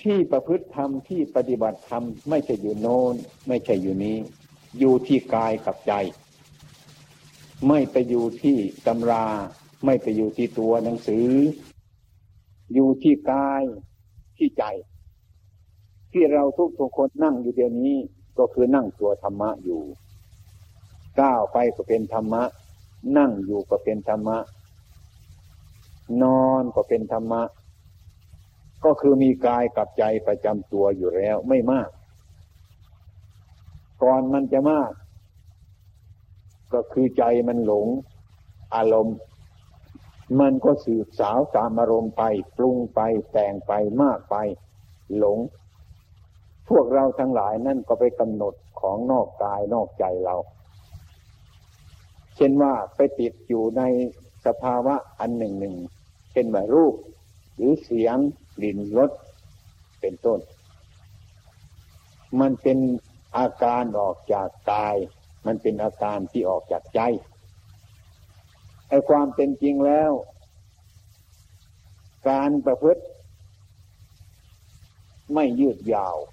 ที่ประพฤติธรรมที่ปฏิบัติธรรมไม่ใช่อยู่โน้นไม่ใช่อยู่นี้อยู่ที่กายกับใจไม่ไปอยู่ที่ตำราไม่ไปอยู่ที่ตัวหนังสืออยู่ที่กายที่ใจที่เราทุกคนนั่งอยู่เดี๋ยวนี้ก็คือนั่งตัวธรรมะอยู่ก้าวไปก็เป็นธรรมะนั่งอยู่ก็เป็นธรรมะนอนก็เป็นธรรมะก็คือมีกายกับใจประจำตัวอยู่แล้วไม่มากก่อนมันจะมากก็คือใจมันหลงอารมณ์มันก็สืบสาวตามอารมณ์ไปปรุงไปแต่งไปมากไปหลงพวกเราทั้งหลายนั่นก็ไปกำหนดของนอกกายนอกใจเราเช่นว่าไปติดอยู่ในสภาวะอันหนึ่งเช่นว่ารูปหรือเสียงกลิ่นรสเป็นต้นมันเป็นอาการออกจากกายมันเป็นอาการที่ออกจากใจไอ้ความเป็นจริงแล้วการประพฤติไม่ยืดยาว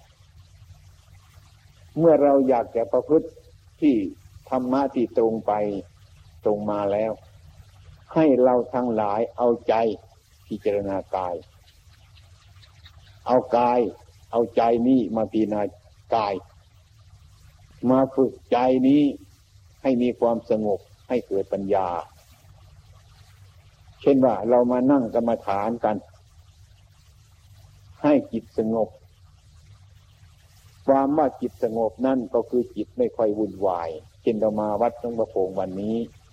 เมื่อเราอยากจะประพฤติที่ธรรมะที่ตรงไปตรงมาแล้วให้เราทั้งหลายเอาใจพิจารณากายเอากายเอาใจนี้มาพิจารณากายมาฝึกใจนี้ให้มีความสงบให้เกิดปัญญาเช่นว่าเรามานั่งกรรมฐานกันให้จิตสงบความว่าจิตสงบนั่นก็คือจิตไม่ค่อยวุ่นวายเช่นเรามาวัดหลวงพ่อโพงวันนี้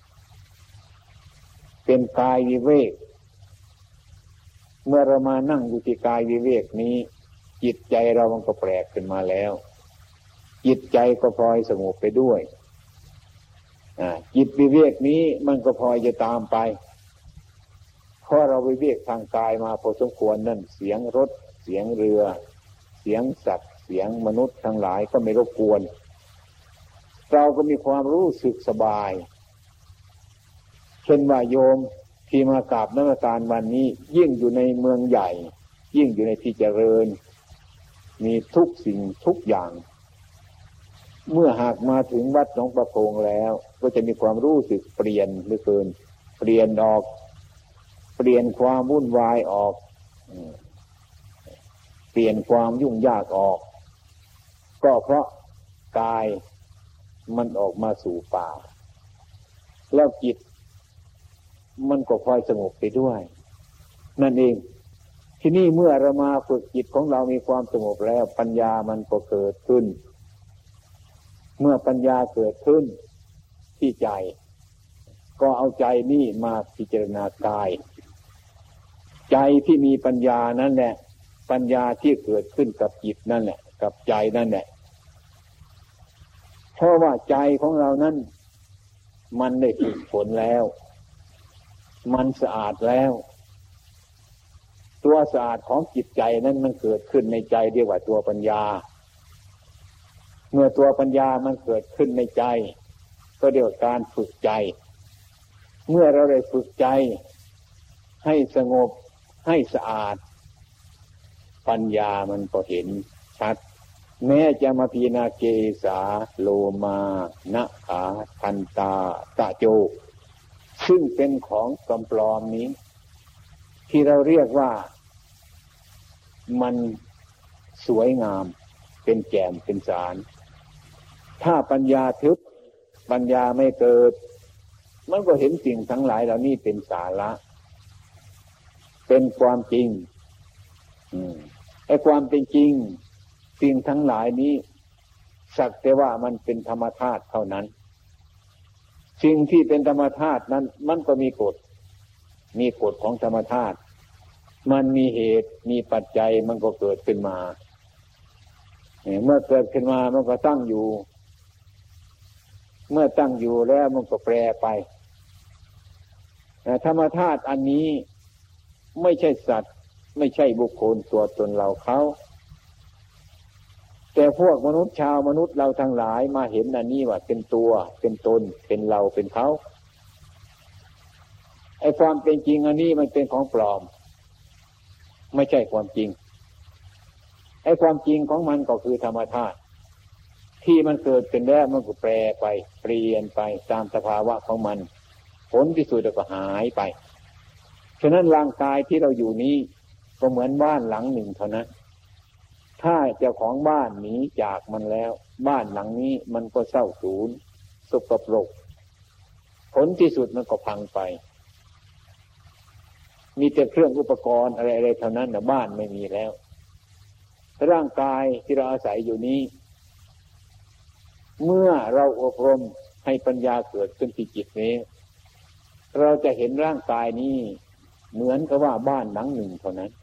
เป็นกายวิเวกเมื่อเรามานั่งอยู่ที่กายวิเวกนี้จิตใจเรามันก็แปลกขึ้นมาแล้วจิตใจก็พลอยสงบไปด้วยจิตวิเวกนี้มันก็พลอยจะตามไปเพราะเราวิเวกทางกายมาพอสมควรนั่นเสียงรถเสียงเรือเสียงสัตว์เสียงมนุษย์ทั้งหลายก็ไม่รบกวนเราก็มีความรู้สึกสบายเช่นว่าโยมที่มากราบนมัสการวันนี้ยิ่งอยู่ในเมืองใหญ่ยิ่งอยู่ในที่เจริญมีทุกสิ่งทุกอย่างเมื่อหากมาถึงวัดหนองประพงแล้วก็จะมีความรู้สึกเปลี่ยนเหลือเกินเปลี่ยนออกเปลี่ยนความวุ่นวายออกเปลี่ยนความยุ่งยากออกก็เพราะกายมันออกมาสู่ป่าแล้วจิตมันก็พลอยสงบไปด้วยนั่นเองที่นี่เมื่อเรามาฝึกจิตของเรามีความสงบแล้วปัญญามันก็เกิดขึ้นเมื่อปัญญาเกิดขึ้นที่ใจก็เอาใจนี่มาพิจารณากายใจที่มีปัญญานั่นแหละปัญญาที่เกิดขึ้นกับจิตนั่นแหละกับใจนั่นแหละเพราะว่าใจของเรานั้นมันได้ฝึกฝนแล้วมันสะอาดแล้วตัวสะอาดของจิตใจนั้นมันเกิดขึ้นในใจเรียกว่าตัวปัญญาเมื่อตัวปัญญามันเกิดขึ้นในใจก็เรียกว่าการฝึกใจเมื่อเราได้ฝึกใจให้สงบให้สะอาดปัญญามันก็เห็นชัดแม้จะมาพิจารณาเกสาโลมานะขาทันตาตะโจซึ่งเป็นของปลอมนี้ที่เราเรียกว่ามันสวยงามเป็นแจ่มเป็นสารถ้าปัญญาทึบปัญญาไม่เกิดมันก็เห็นสิ่งทั้งหลายเหล่านี้เป็นสาระเป็นความจริงไอ้ความเป็นจริงสิ่งทั้งหลายนี้สักแต่ว่ามันเป็นธรรมธาตุเท่านั้นสิ่งที่เป็นธรรมธาตุนั้นมันก็มีกฎของธรรมธาตุมันมีเหตุมีปัจจัยมันก็เกิดขึ้นมาเมื่อเกิดขึ้นมามันก็ตั้งอยู่เมื่อตั้งอยู่แล้วมันก็แปรไปธรรมธาตุอันนี้ไม่ใช่สัตว์ไม่ใช่บุคคลตัวตนเราเขาแต่พวกมนุษย์ชาวมนุษย์เราทั้งหลายมาเห็นอันนี้ว่าเป็นตัวเป็นตนเป็นเราเป็นเขาไอ้ความเป็นจริงอันนี้มันเป็นของปลอมไม่ใช่ความจริงไอ้ความจริงของมันก็คือธรรมธาตุที่มันเกิดขึ้นแล้วมันก็แปรไปเปลี่ยนไปตามสภาวะของมันผลที่สุดก็หายไปฉะนั้นร่างกายที่เราอยู่นี้ก็เหมือนบ้านหลังหนึ่งเท่านั้นถ้าเจ้าของบ้านหนีจากมันแล้วบ้านหลังนี้มันก็เศร้าสูญสกปรกผลที่สุดมันก็พังไปมีแต่เครื่องอุปกรณ์อะไรๆเท่านั้นแต่บ้านไม่มีแล้วร่างกายที่เราอาศัยอยู่นี้เมื่อเราอบรมให้ปัญญาเกิดขึ้นที่จิตนี้เราจะเห็นร่างกายนี้เหมือนกับว่าบ้านหลังหนึ่งเท่านั้น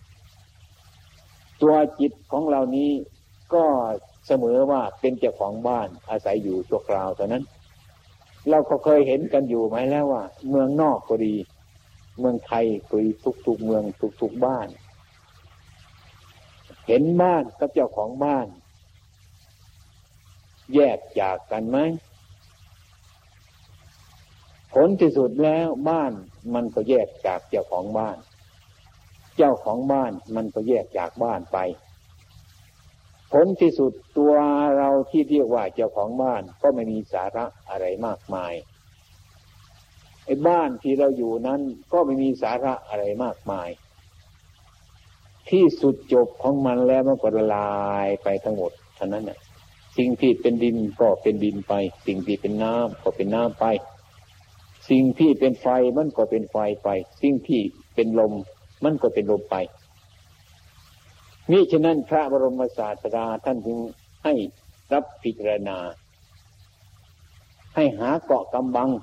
ตัวจิตของเรานี้ก็เสมอว่าเป็นเจ้าของบ้านอาศัยอยู่ชั่วคราวเท่านั้นเราก็เคยเห็นกันอยู่ไหมแล้วว่าเมืองนอกก็ดีเมืองไทยก็ดีทุกๆเมืองทุกๆบ้านเห็นบ้านกับเจ้าของบ้านแยกจากกันไหมผลที่สุดแล้วบ้านมันก็แยกจากเจ้าของบ้านเจ้าของบ้านมันก็แยกจากบ้านไปผลที่สุดตัวเราที่เรียกว่าเจ้าของบ้านก็ไม่มีสาระอะไรมากมายไอ้บ้านที่เราอยู่นั้นก็ไม่มีสาระอะไรมากมายที่สุดจบของมันแล้วมันก็ละลายไปทั้งหมดเท่านั้นน่ะสิ่งที่เป็นดินก็เป็นดินไปสิ่งที่เป็นน้ำก็เป็นน้ำไปสิ่งที่เป็นไฟมันก็เป็นไฟไปสิ่งที่เป็นลมมันก็เป็นลมไปมิฉะนั้นพระบรมศาสดาท่านจึงให้รับพิจารณาให้หาเกาะกำบัง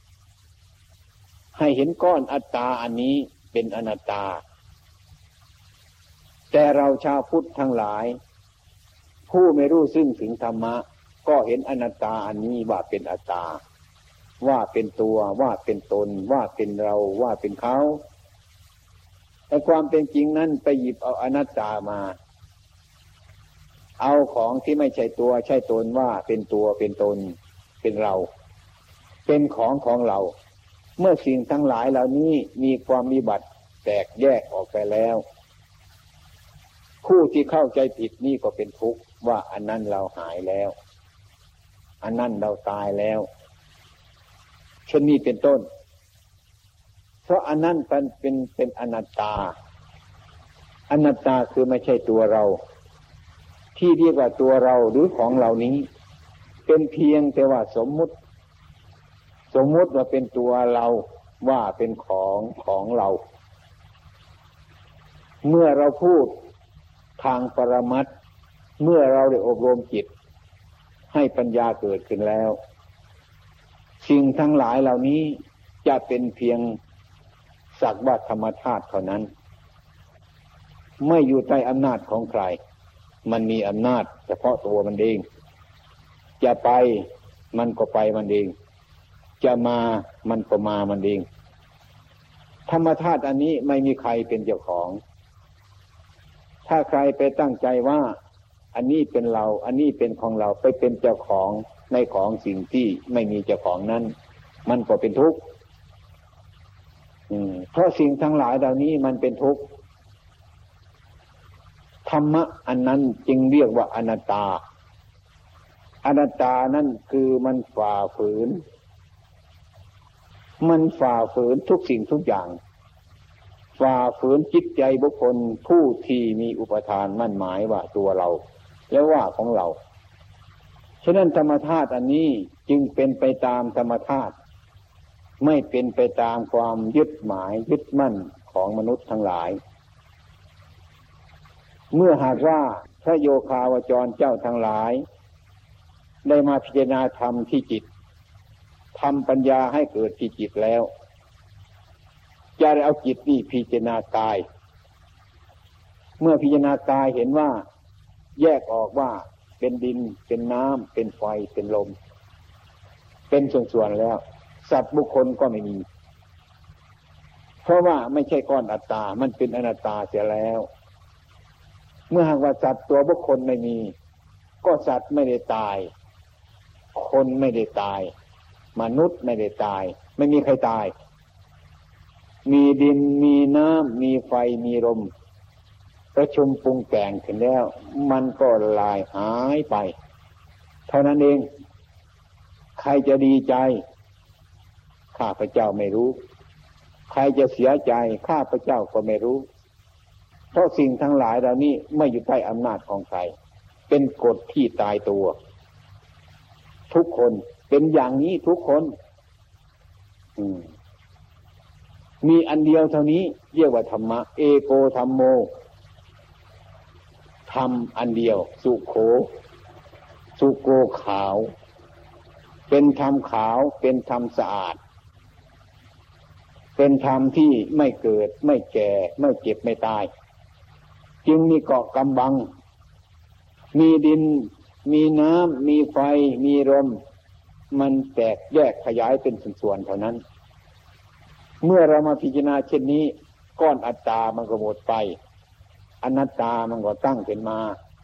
ให้เห็นก้อนอัตตาอันนี้เป็นอนัตตาแต่เราชาวพุทธทั้งหลายผู้ไม่รู้ซึ่งถึงธรรมะก็เห็นอนัตตาอันนี้ว่าเป็นอัตตาว่าเป็นตัวว่าเป็นตนว่าเป็นเราว่าเป็นเขาแต่ความเป็นจริงนั้นไปหยิบเอาอนัตตามาเอาของที่ไม่ใช่ตัวใช่ตนว่าเป็นตัวเป็นตนเป็นเราเป็นของเราเมื่อสิ่งทั้งหลายเหล่านี้มีความวิบัติแตกแยกออกไปแล้วผู้ที่เข้าใจผิดนี่ก็เป็นทุกข์ว่าอันนั้นเราหายแล้วอันนั้นเราตายแล้วเช่นนี้เป็นต้นเพราะอันนั้นเป็นอนัตตาอนัตตาคือไม่ใช่ตัวเราที่เรียกว่าตัวเราหรือของเหล่านี้เป็นเพียงแต่ว่าสมมุติว่าเป็นตัวเราว่าเป็นของเราเมื่อเราพูดทางปรมัตถ์เมื่อเราได้อบรมจิตให้ปัญญาเกิดขึ้นแล้วสิ่งทั้งหลายเหล่านี้จะเป็นเพียงสักว่าธรรมธาตุเท่านั้นไม่อยู่ใต้อำนาจของใครมันมีอำนาจเฉพาะตัวมันเองจะไปมันก็ไปมันเองจะมามันก็มามันเองธรรมธาตุอันนี้ไม่มีใครเป็นเจ้าของถ้าใครไปตั้งใจว่าอันนี้เป็นเราอันนี้เป็นของเราไปเป็นเจ้าของในของสิ่งที่ไม่มีเจ้าของนั้นมันก็เป็นทุกข์เพราะสิ่งทั้งหลายเหล่านี้มันเป็นทุกข์ธรรมะอันนั้นจึงเรียกว่าอนัตตาอนัตตานั่นคือมันฝ่าฝืนทุกสิ่งทุกอย่างฝ่าฝืนจิตใจบุคคลผู้ที่มีอุปทานมั่นหมายว่าตัวเราและว่าของเราฉะนั้นธรรมธาตุอันนี้จึงเป็นไปตามธรรมธาตุไม่เป็นไปตามความยึดหมายยึดมั่นของมนุษย์ทั้งหลายเมื่อหากว่าพระโยคาวจรเจ้าทั้งหลายได้มาพิจารณาธรรมที่จิตทำปัญญาให้เกิดที่จิตแล้วจะได้เอาจิตนี่พิจารณากายเมื่อพิจารณากายเห็นว่าแยกออกว่าเป็นดินเป็นน้ำเป็นไฟเป็นลมเป็นส่วนๆแล้วสัตว์บุคคลก็ไม่มีเพราะว่าไม่ใช่ก้อนอัตตามันเป็นอนัตตาเสียแล้วเมื่อหากว่าสัตว์ตัวบุคคลไม่มีก็สัตว์ไม่ได้ตายคนไม่ได้ตายมนุษย์ไม่ได้ตายไม่มีใครตายมีดินมีน้ำมีไฟมีลมประชุมปรุงแต่งขึ้นแล้วมันก็ลายหายไปเท่านั้นเองใครจะดีใจข้าพเจ้าไม่รู้ใครจะเสียใจข้าพเจ้าก็ไม่รู้เพราะสิ่งทั้งหลายเหล่านี้ไม่อยู่ใต้อำนาจของใครเป็นกฎที่ตายตัวทุกคนเป็นอย่างนี้ทุกคนมีอันเดียวเท่านี้เรียกว่าธรรมะเอโกธัมโมธรรมอันเดียวสุโขสุโกขาวเป็นธรรมขาวเป็นธรรมสะอาดเป็นธรรมที่ไม่เกิดไม่แก่ไม่เจ็บไม่ตายจึงมีเกาะกำบังมีดินมีน้ำมีไฟมีลมมันแตกแยกขยายเป็นส่วนๆเท่านั้นเมื่อเรามาพิจารณาเช่นนี้ก้อนอัตตามันก็หมดไปอนัตตามันก็ตั้งขึ้นมา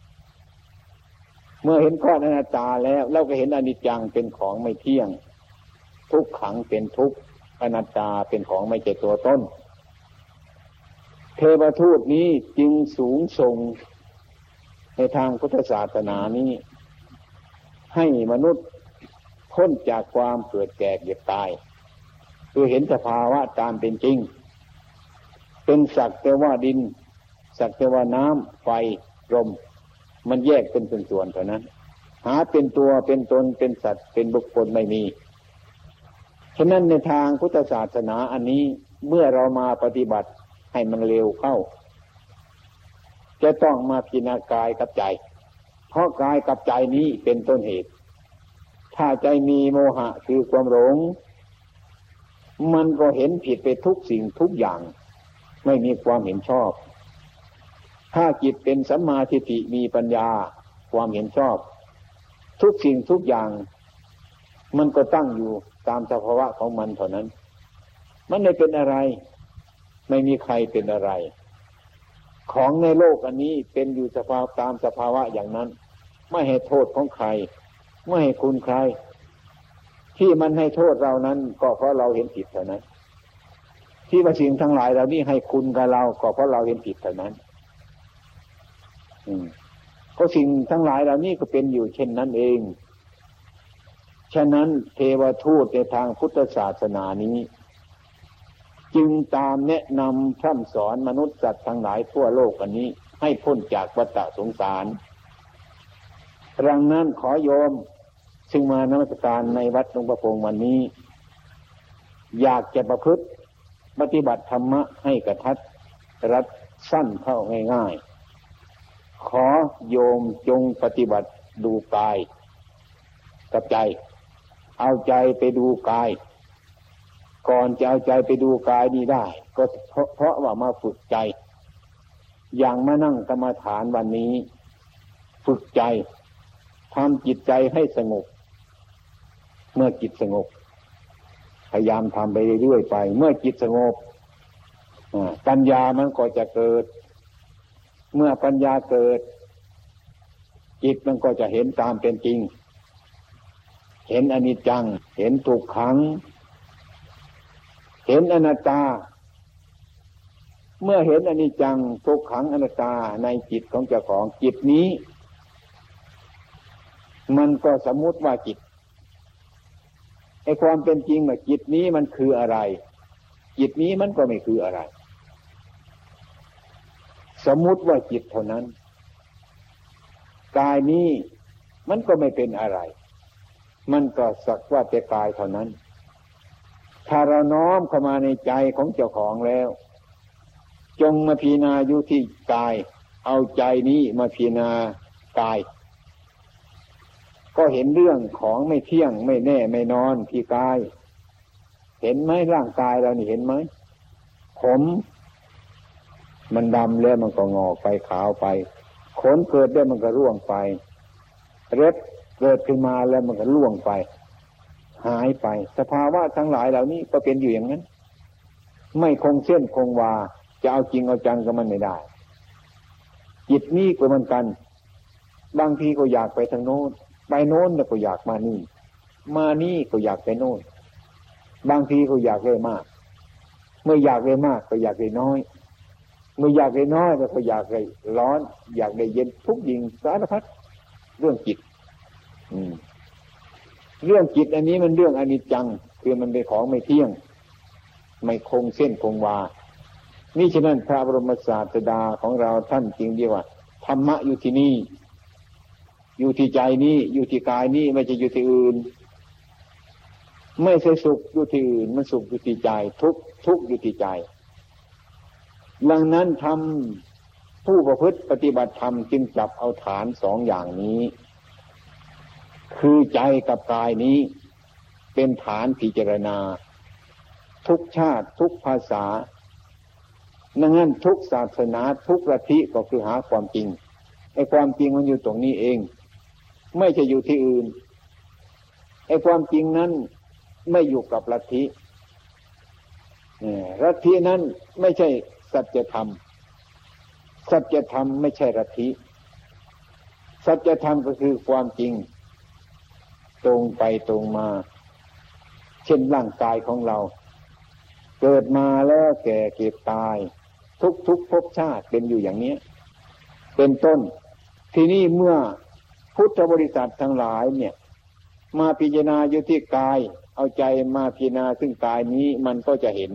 เมื่อเห็นก้อนอนัตตาแล้วเราก็เห็นอนิจจังเป็นของไม่เที่ยงทุกขังเป็นทุกข์อนัตตาเป็นของไม่ใช่ตัวตนเทวทูตนี้จึงสูงส่งในทางพุทธศาสนานี้ให้มนุษย์พ้นจากความเกิดแก่เจ็บตายคือเห็นสภาวะตามเป็นจริงเป็นสักแต่ว่าดินสักแต่ว่าน้ำไฟลมมันแยกเป็นส่วนๆเท่านั้นหาเป็นตัวเป็นตนเป็นสัตว์เป็นบุคคลไม่มีฉะนั้นในทางพุทธศาสนาอันนี้เมื่อเรามาปฏิบัติให้มันเร็วเข้าจะต้องมาพิจารณากายกับใจเพราะกายกับใจนี้เป็นต้นเหตุถ้าใจมีโมหะคือความหลงมันก็เห็นผิดไปทุกสิ่งทุกอย่างไม่มีความเห็นชอบถ้าจิตเป็นสัมมาทิฏฐิมีปัญญาความเห็นชอบทุกสิ่งทุกอย่างมันก็ตั้งอยู่ตามสภาวะของมันเท่านั้นมันไม่เป็นอะไรไม่มีใครเป็นอะไรของในโลกอันนี้เป็นอยู่สภาวะตามสภาวะอย่างนั้นไม่ให้โทษของใครไม่ให้คุณใครที่มันให้โทษเรานั้นก็เพราะเราเห็นผิดเท่านั้นที่ว่าสิ่งทั้งหลายเหล่านี้ให้คุณกับเราก็เพราะเราเห็นผิดเท่านั้นก็สิ่งทั้งหลายเหล่านี้ก็เป็นอยู่เช่นนั้นเองฉะนั้นเทวทูตในทางพุทธศาสนานี้จึงตามแนะนำพร่ำสอนมนุษย์สัตว์ทั้งหลายทั่วโลกอันนี้ให้พ้นจากวัฏสงสารดังนั้นขอโยมซึ่งมานมัสการในวัดหลวงพ่อพงวันนี้อยากจะประพฤติปฏิบัติธรรมะให้กระทัดรัดสั้นเข้าง่ายๆขอโยมจงปฏิบัติดูกายกับใจเอาใจไปดูกายก่อนจะเอาใจไปดูกายนี้ได้ก็เพราะว่ามาฝึกใจอย่างมานั่งกรรมฐานวันนี้ฝึกใจทำจิตใจให้สงบเมื่อจิตสงบพยายามทำไปเรื่อยๆไปเมื่อจิตสงบปัญญามันก็จะเกิดเมื่อปัญญาเกิดจิตมันก็จะเห็นตามเป็นจริงเห็นอนิจจังเห็นทุกขังเห็นอนัตตาเมื่อเห็นอนิจจังทุกขังอนัตตาในจิตของเจ้าของจิตนี้มันก็สมมุติว่าจิตไอ้ความเป็นจริงว่าจิตนี้มันคืออะไรจิตนี้มันก็ไม่คืออะไรสมมุติว่าจิตเท่านั้นกายนี้มันก็ไม่เป็นอะไรมันก็สักว่าแต่กายเท่านั้นถ้าเราน้อมเข้ามาในใจของเจ้าของแล้วจงมาพิจารณาอยู่ที่กายเอาใจนี้มาพิจารณากายก็เห็นเรื่องของไม่เที่ยงไม่แน่ไม่นอนที่กายเห็นไหมร่างกายเรานี่เห็นไหมผมมันดำแล้วมันก็งอกไปขาวไปขนเกิดได้มันก็ร่วงไปเล็บเกิดขึ้นมาแล้วมันก็ร่วงไปหายไปสภาวะทั้งหลายเหล่านี้ก็เป็นอยู่อย่างนั้นไม่คงเส้นคงวาจะเอาจริงเอาจังกับมันไม่ได้จิตนี้ก็เหมือนกันบางทีก็อยากไปทางโน้นไปโน้นแล้วก็อยากมานี่มานี่ก็อยากไปโน้นบางทีก็อยากได้มากเมื่ออยากได้มากก็อยากได้น้อยมื่ออยากได้น้อยก็อยากได้ร้อนอยากได้เย็นทุกสิ่งสารพัดเรื่องจิตเรื่องจิตอันนี้มันเรื่องอนิจจังคือมันเป็นของไม่เที่ยงไม่คงเส้นคงวานี่ฉะนั้นพระบรมศาสดาของเราท่านจึงเรียกว่าธรรมะอยู่ที่นี่อยู่ที่ใจนี้อยู่ที่กายนี้ไม่ใช่อยู่ที่อื่นไม่ใช่สุขอยู่ที่อื่นมันสุขอยู่ที่ใจทุกข์อยู่ที่ใจดังนั้นทำผู้ประพฤติปฏิบัติธรรมจึงจับเอาฐานสองอย่างนี้คือใจกับกายนี้เป็นฐานพิจารณาทุกชาติทุกภาษาดังนั้นทุกศาสนาทุกลัทธิก็คือหาความจริงไอ้ความจริงมันอยู่ตรงนี้เองไม่ใช่อยู่ที่อื่นไอ้ความจริงนั้นไม่อยู่กับลัทธิลัทธินั้นไม่ใช่สัจธรรมสัจธรรมไม่ใช่ลัทธิสัจธรรมก็คือความจริงตรงไปตรงมาเช่นร่างกายของเราเกิดมาแล้วแก่เก็บตายทุกภพชาติเป็นอยู่อย่างนี้เป็นต้นทีนี้เมื่อพุทธบริษัททั้งหลายเนี่ยมาพิจารณาอยู่ที่กายเอาใจมาพิจารณาซึ่งกายนี้มันก็จะเห็น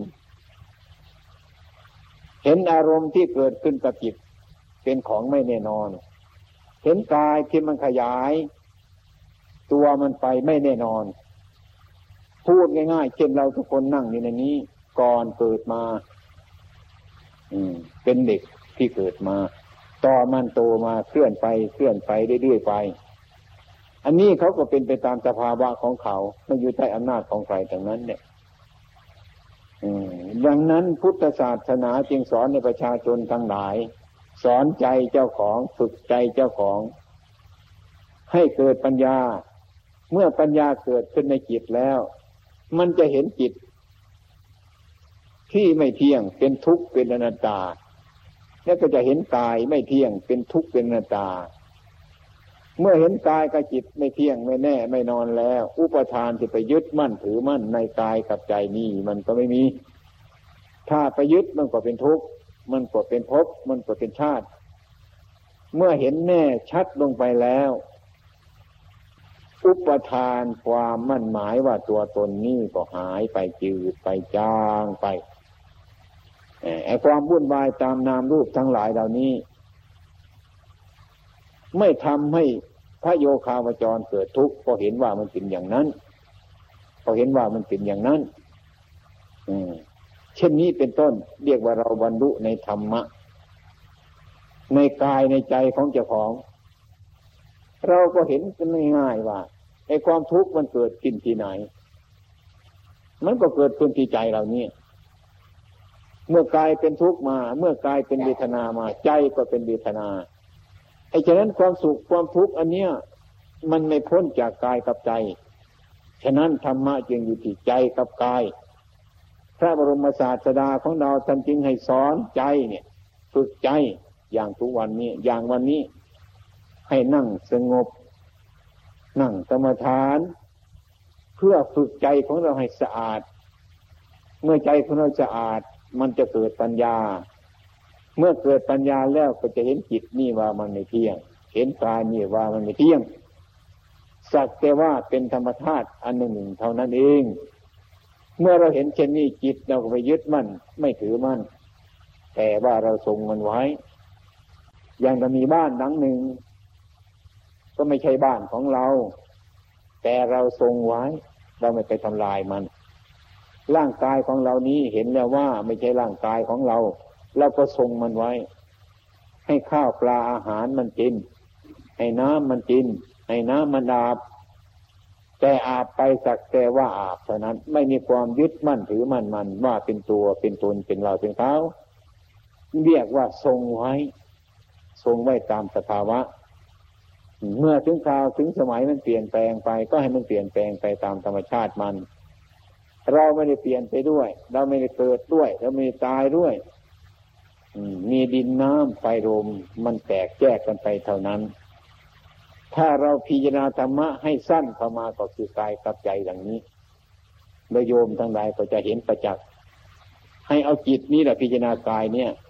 อารมณ์ที่เกิดขึ้นกับจิตเป็นของไม่แน่นอนเห็นกายที่มันขยายตัวมันไปไม่แน่นอนพูดง่ายๆเช่นเราทุกคนนั่งอยู่ในนี้ก่อนเกิดมาเป็นเด็กที่เกิดมาต่อมันโตมาเคลื่อนไปเรื่อยๆไปอันนี้เขาก็เป็นไปตามสภาวะของเขาไม่อยู่ใต้อำนาจของใครทั้งนั้นเนี่ยดังนั้นพุทธศาสนาจึงสอนในประชาชนทั้งหลายสอนใจเจ้าของฝึกใจเจ้าของให้เกิดปัญญาเมื่อปัญญาเกิดขึ้นในจิตแล้วมันจะเห็นจิตที่ไม่เที่ยงเป็นทุกข์เป็นอนัตตาแล้วก็จะเห็นกายไม่เที่ยงเป็นทุกข์เป็นอนัตตาเมื่อเห็นกายกับจิตไม่เที่ยงไม่แน่ไม่นอนแล้วอุปทานที่ไปยึดมั่นถือมั่นในกายกับใจนี้มันก็ไม่มีถ้าไปยึดมันก็เป็นทุกข์มันก็เป็นภพมันก็เป็นชาติเมื่อเห็นแน่ชัดลงไปแล้วอุปทานความมั่นหมายว่าตัวตนนี้ก็หายไปจืดไปจางไปไอ้ความวุ่นวายตามนามรูปทั้งหลายเหล่านี้ไม่ทำให้พระโยคาวจรเกิดทุกข์ก็เห็นว่ามันเป็นอย่างนั้นก็เห็นว่ามันเป็นอย่างนั้นเช่นนี้เป็นต้นเรียกว่าเราบรรลุในธรรมะในกายในใจของเจ้าของเราก็เห็นกันง่ายๆว่าไอ้ความทุกข์มันเกิดขึ้นที่ไหนมันก็เกิดขึ้นที่ใจเราเนี่ยเมื่อกายเป็นทุกข์มาเมื่อกายเป็นเวทนามาใจก็เป็นเวทนาไอ้ฉะนั้นความสุขความทุกข์อันเนี้ยมันไม่พ้นจากกายกับใจฉะนั้นธรรมะจึงอยู่ที่ใจกับกายพระบรมศาสดาของเราท่านจึงให้สอนใจเนี่ยฝึกใจอย่างทุกวันนี้อย่างวันนี้ให้นั่งสงบนั่งกรรมฐานเพื่อฝึกใจของเราให้สะอาดเมื่อใจของเราสะอาดมันจะเกิดปัญญาเมื่อเกิดปัญญาแล้วก็จะเห็นจิตนี่ว่ามันไม่เที่ยงเห็นกายนี่ว่ามันไม่เที่ยงสักแต่ว่าเป็นธรรมชาติอันหนึ่งเท่านั้นเองเมื่อเราเห็นเช่นนี้จิตเราก็ไปยึดมั่นไม่ถือมั่นแต่ว่าเราทรงมันไว้อย่างเรามีบ้านหลังหนึ่งก็ไม่ใช่บ้านของเราแต่เราทรงไว้เราไม่ไปทำลายมันร่างกายของเรานี้เห็นแล้วว่าไม่ใช่ร่างกายของเราเราก็ทรงมันไว้ให้ข้าวปลาอาหารมันกินให้น้ำมันกินให้น้ำมันอาบแต่อาบไปสักแต่ว่าอาบเท่านั้นไม่มีความยึดมั่นถือมั่นมันว่าเป็นตัวเป็นตนเป็นเราเป็นเขาเรียกว่าทรงไว้ตามสภาวะเมื่อถึงคราวถึงสมัยมันเปลี่ยนแปลงไปก็ให้มันเปลี่ยนแปลงไปตามธรรมชาติมันเราไม่ได้เปลี่ยนไปด้วยเราไม่ได้เกิดด้วยเราไม่ได้ตายด้วยมีดินน้ำไฟลมมันแตกแยกกันไปเท่านั้นถ้าเราพิจารณาธรรมะให้สั้นเข้ามาก็คือกายกับใจอย่างนี้โดยโยมทั้งหลายก็จะเห็นประจักษ์ให้เอาจิตนี้แหละพิจารณากายเนี่ย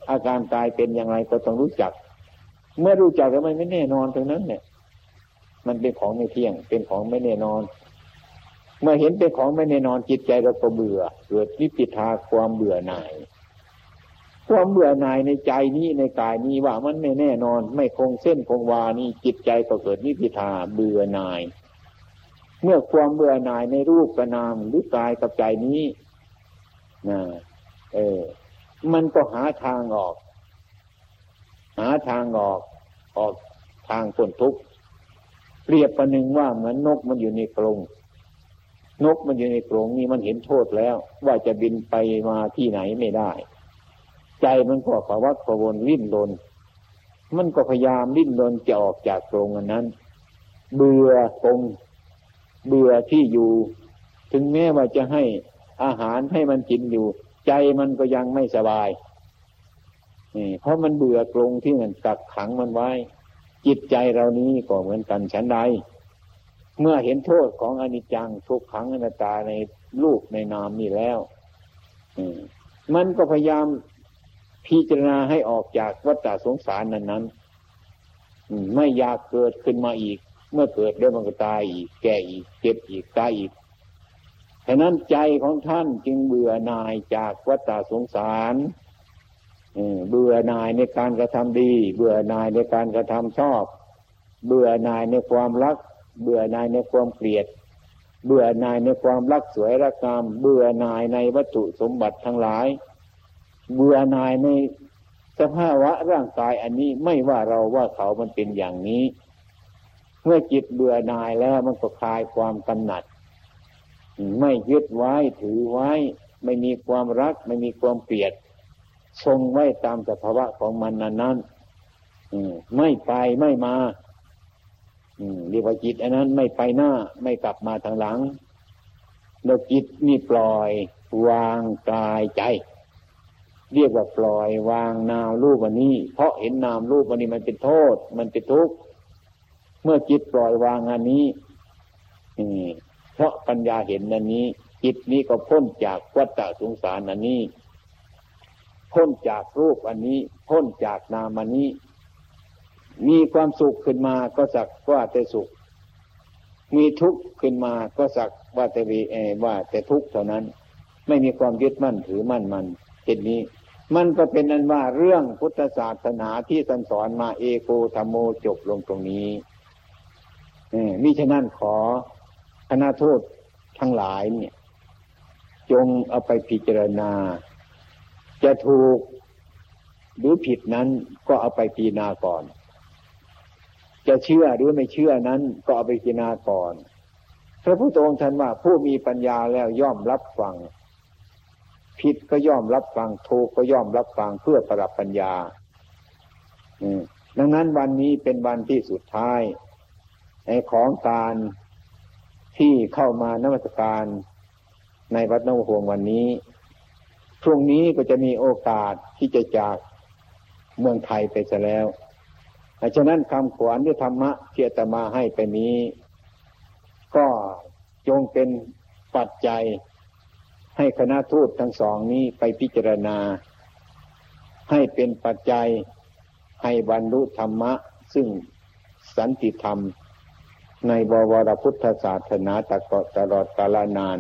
อาการตายเป็นอย่างไรก็ต้องรู้จักเมื่อรู้จักแล้วมันไม่แน่นอนตรงนั้นเนี่ยมันเป็นของไม่เที่ยงเป็นของไม่แน่นอนเมื่อเห็นเป็นของไม่แน่นอนจิตใจเราก็เบื่อเกิดวิปิทาความเบื่อหน่ายความเบื่อหน่ายในใจนี้ในกายนี้ว่ามันไม่แน่นอนไม่คงเส้นคงวานี่จิตใจก็เกิดวิปิทาเบื่อหน่ายเมื่อความเบื่อหน่ายในรูปกับนามหรือกายกับใจนี้นะมันก็หาทางออกออกทางพ้นทุกข์เปรียบประหนึ่งว่าเหมือนนกมันอยู่ในกรงนกมันอยู่ในกรงนี่มันเห็นโทษแล้วว่าจะบินไปมาที่ไหนไม่ได้ใจมันก็ภาวะกระวนลิ้นรนมันก็พยายามลิ้นรนจะออกจากกรงอันนั้นเบื่อกรงเบื่อที่อยู่ถึงแม้ว่าจะให้อาหารให้มันกินอยู่ใจมันก็ยังไม่สบายนี่เพราะมันเบื่อกรงที่มันกักขังมันไว้จิตใจเรานี้ก็เหมือนกันฉันใดเมื่อเห็นโทษของอนิจจังทุกขังอนัตตาในรูปในนามนี่แล้วมันก็พยายามพิจารณาให้ออกจากวัฏสงสารนั้นไม่อยากเกิดขึ้นมาอีกเมื่อเกิดแล้วมันก็ตายอีกแก่อีกเจ็บอีกตายอีกฉะนั้นใจของท่านจึงเบื่อหน่ายจากวัฏสงสารเบื่อหน่ายในการกระทำดีเบื่อหน่ายในการกระทำชอบเบื่อหน่ายในความรักเบื่อหน่ายในความเกลียดเบื่อหน่ายในความรักสวยรักงามเบื่อหน่ายในวัตถุสมบัติทั้งหลายเบื่อหน่ายในสภาวะร่างกายอันนี้ไม่ว่าเราว่าเขามันเป็นอย่างนี้เมื่อจิตเบื่อหน่ายแล้วมันก็คลายความกำหนัดไม่ยึดไว้ถือไว้ไม่มีความรักไม่มีความเกลียดทรงไว้ตามสภาวะของมันนั้นไม่ไปไม่มาเรียกว่าจิตอันนั้นไม่ไปหน้าไม่กลับมาทางหลังแล้วจิตนี่ปล่อยวางกายใจเรียกว่าปล่อยวางนามรูปอันนี้เพราะเห็นนามรูปอันนี้มันเป็นโทษมันเป็นทุกข์เมื่อจิตปล่อยวางอันนี้เพราะปัญญาเห็นอันนี้จิตนี้ก็พ้นจากวัฏสงสารอันนี้พ้นจากรูปอันนี้พ้นจากนามอันนี้มีความสุขขึ้นมาก็สักว่าแต่สุขมีทุกข์ขึ้นมาก็สักว่าแต่ทุกข์เท่านั้นไม่มีความยึดมั่นถือมั่นมันเช่นนี้มันก็เป็นนั้นว่าเรื่องพุทธศาสนาที่ท่านสอนมาเอโกธัมโมจบลงตรงนี้มิฉะนั้นขอคณะทูตทั้งหลายเนี่ยจงเอาไปพิจารณาจะถูกหรือผิดนั้นก็เอาไปพิจารณาก่อนจะเชื่อหรือไม่เชื่อนั้นก็เอาไปพิจารณาก่อนพระพุทธองค์ท่านว่าผู้มีปัญญาแล้วย่อมรับฟังผิดก็ย่อมรับฟังถูกก็ย่อมรับฟังเพื่อปรับปัญญาดังนั้นวันนี้เป็นวันที่สุดท้ายของการที่เข้ามานมัสการในวัดหนองหวงวันนี้พรุ่งนี้ก็จะมีโอกาสที่จะจากเมืองไทยไปซะแล้วฉะนั้นคำขวัญหรือธรรมะที่อาตมาให้ไปนี้ก็จงเป็นปัจจัยให้คณะทูตทั้งสองนี้ไปพิจารณาให้เป็นปัจจัยให้บรรลุธรรมะซึ่งสันติธรรมในบวรพุทธศาสนาตลอดกาลนาน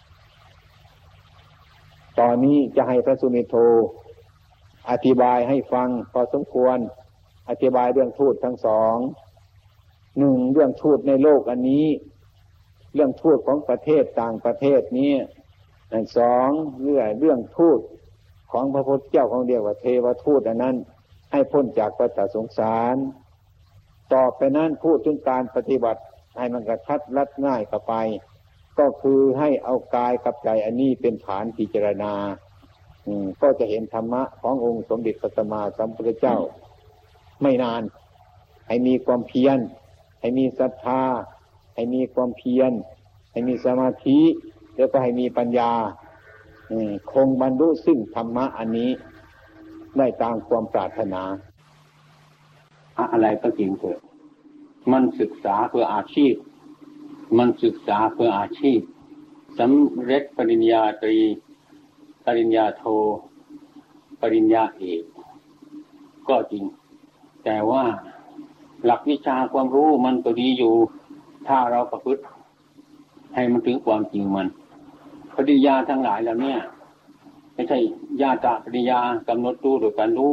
ตอนนี้จะให้พระสุนิโธอธิบายให้ฟังพอสมควรอธิบายเรื่องทูตทั้งสองหนึ่งเรื่องทูตในโลกอันนี้เรื่องทูตของประเทศต่างประเทศนี้สองเรื่องทูตของพระพุทธเจ้าของเรียกว่าเทวทูตอันนั้นให้พ้นจากวัฏสงสารต่อไปนั้นพูดถึงการปฏิบัติให้มันกระทัดรัดง่ายเข้าไปก็คือให้เอากายกับใจอันนี้เป็นฐานพิจารณาก็จะเห็นธรรมะขององค์สมเด็จพระสัมมาสัมพุทธเจ้าไม่นานให้มีความเพียรให้มีศรัทธาให้มีความเพียรให้มีสมาธิแล้วก็ให้มีปัญญาคงบรรลุซึ่งธรรมะอันนี้ได้ตามความปรารถนาอะไรก็จริงเถอะมันศึกษาเพื่ออาชีพมันศึกษาเพื่ออาชีพสำเร็จปริญญาตรีปริญญาโทปริญญาเอกก็จริงแต่ว่าหลักวิชาความรู้มันก็ดีอยู่ถ้าเราประพฤติให้มันถึงความจริงมันปฏิญาทั้งหลายแล้วเนี่ยไม่ใช่ญาตะปฏิญากำหนดรู้โดยการรู้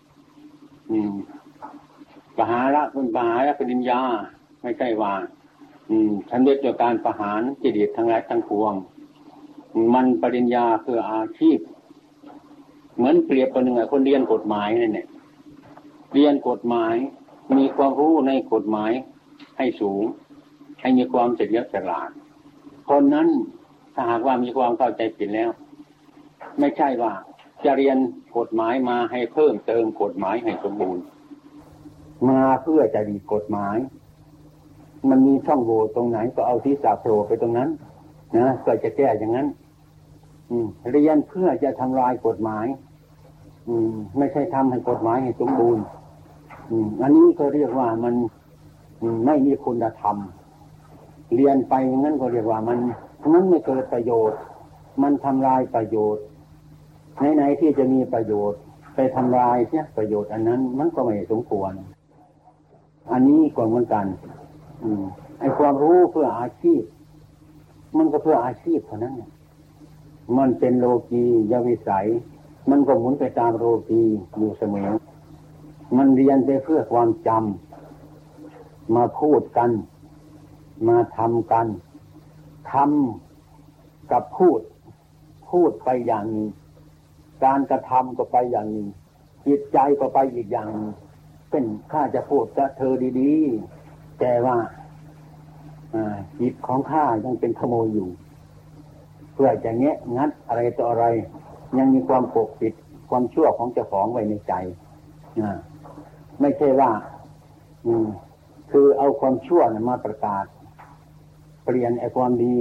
ปหาระเป็นปหาระปฏิญญาไม่ใช่ว่าทันเวทโดยการประหารกิเลสทั้งหลายทั้งปวงมันปริญญาคืออาชีพเหมือนเปรียบประหนึ่งคนเรียนกฎหมายนั่นแหละเรียนกฎหมายมีความรู้ในกฎหมายให้สูงให้มีความเฉลียวฉลาดคนนั้นถ้าหากว่ามีความเข้าใจผิดแล้วไม่ใช่ว่าจะเรียนกฎหมายมาให้เพิ่มเติมกฎหมายให้สมบูรณ์มาเพื่อจะดีกฎหมายมันมีช่องโหว่ตรงไหนก็เอาที่สาโผล่ไปตรงนั้นนะก็จะแก้อย่างนั้นเรียนเพื่อจะทำลายกฎหมายไม่ใช่ทำให้กฎหมายให้สมบูรณ์อันนี้ก็เรียกว่ามันไม่มีคุณธรรมเรียนไปอย่างนั้นก็เรียกว่ามันไม่เกิดประโยชน์มันทำลายประโยชน์ไหนๆที่จะมีประโยชน์ไปทำลายเนี่ยประโยชน์อันนั้นมันก็ไม่สมควรอันนี้ก็เหมือนกันไอ้ความรู้เพื่ออาชีพมันก็เพื่ออาชีพเท่านั้นมันเป็นโลกียวิสัยมันก็หมุนไปตามโลกีอยู่เสมอมันเรียนไปเพื่อความจำมาพูดกันมาทำกันทำกับพูดไปอย่างนี้การกระทำก็ไปอย่างนี้จิตใจก็ไปอีกอย่างเป็นข้าจะพูดกับเธอดีๆแต่ว่าจิตของข้ายังเป็นขโมยอยู่เพื่อจะแงะงัดอะไรต่ออะไรยังมีความปกปิดความชั่วของเจ้าของไว้ในใจไม่ใช่ว่าคือเอาความชั่วมาประกาศเปลี่ยนไอ้ความดี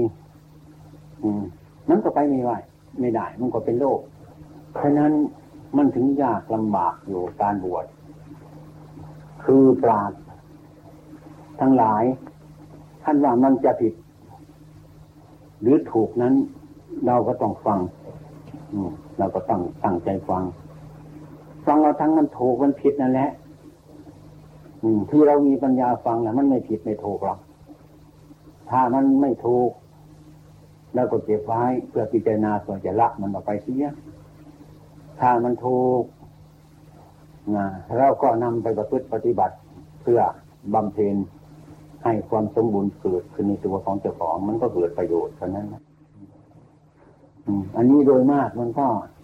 มันก็ไปไม่ได้มันก็เป็นโลกฉะนั้นมันถึงยากลำบากอยู่การบวชคือปราชญ์ทั้งหลายท่านว่ามันจะผิดหรือถูกนั้นเราก็ต้องฟังเราก็ต้องตั้งใจฟังเราทั้งมันถูกมันผิดนั่นแหละที่เรามีปัญญาฟังนะมันไม่ผิดไม่ถูกหรอกถ้ามันไม่ถูกเราก็เก็บไว้เพื่อพิจารณาส่วนจะละมันออกไปเสียถ้ามันถูกเราก็นำไปประพฤติปฏิบัติเพื่อบำเพ็ญให้ความสมบูรณ์เกิดขึ้นในตัวของเจ้าของมันก็เกิดประโยชน์เท่านั้นนะอันนี้โดยมากมันก็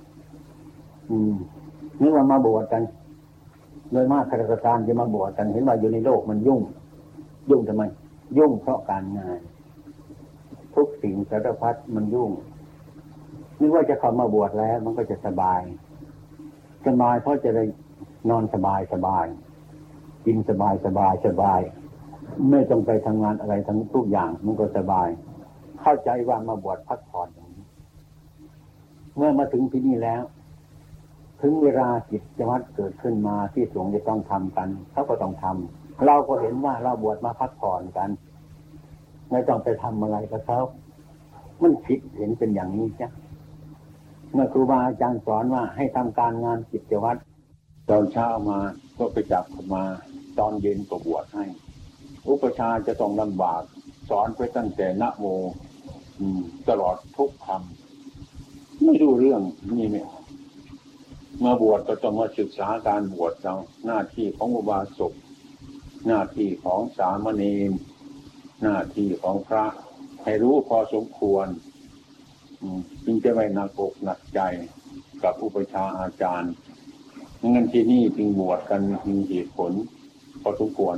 นึกว่ามาบวชกันโดยมากข้าราชการจะมาบวชกันเห็นว่าอยู่ในโลกมันยุ่งทำไมยุ่งเพราะการงานทุกสิ่งสารพัดมันยุ่งนึกว่าจะเข้ามาบวชแล้วมันก็จะสบายเพราะจะได้นอนสบายกินสบายไม่ต้องไปทำงานอะไรทั้งทุกอย่างมันก็สบายเข้าใจว่ามาบวชพักผ่อนเมื่อมาถึงที่นี่แล้วถึงเวลากิจวัตรเกิดขึ้นมาที่สงฆ์จะต้องทำกันเขาก็ต้องทำเราก็เห็นว่าเราบวชมาพักผ่อนกันไม่ต้องไปทำอะไรกับเขามันผิดเห็นเป็นอย่างนี้จ้ะเมื่อครูบาอาจารย์สอนว่าให้ทำการงานกิจวัตรตอนเช้ามาก็ไปจับมาตอนเย็นก็บวชให้อุปชาจะต้องลำบากสอนไปตั้งแต่นะโมตลอดทุกคำไม่รู้เรื่องนี่เนี่ยมาบวชก็ต้องมาศึกษาการบวชเราหน้าที่ของอุบาสกหน้าที่ของสามเณรหน้าที่ของพระให้รู้พอสมควรจึงจะไม่หนักอกหนักใจกับอุปชาอาจารย์งั้นที่นี่จึงบวชกันมีเหตุผลพอสมควร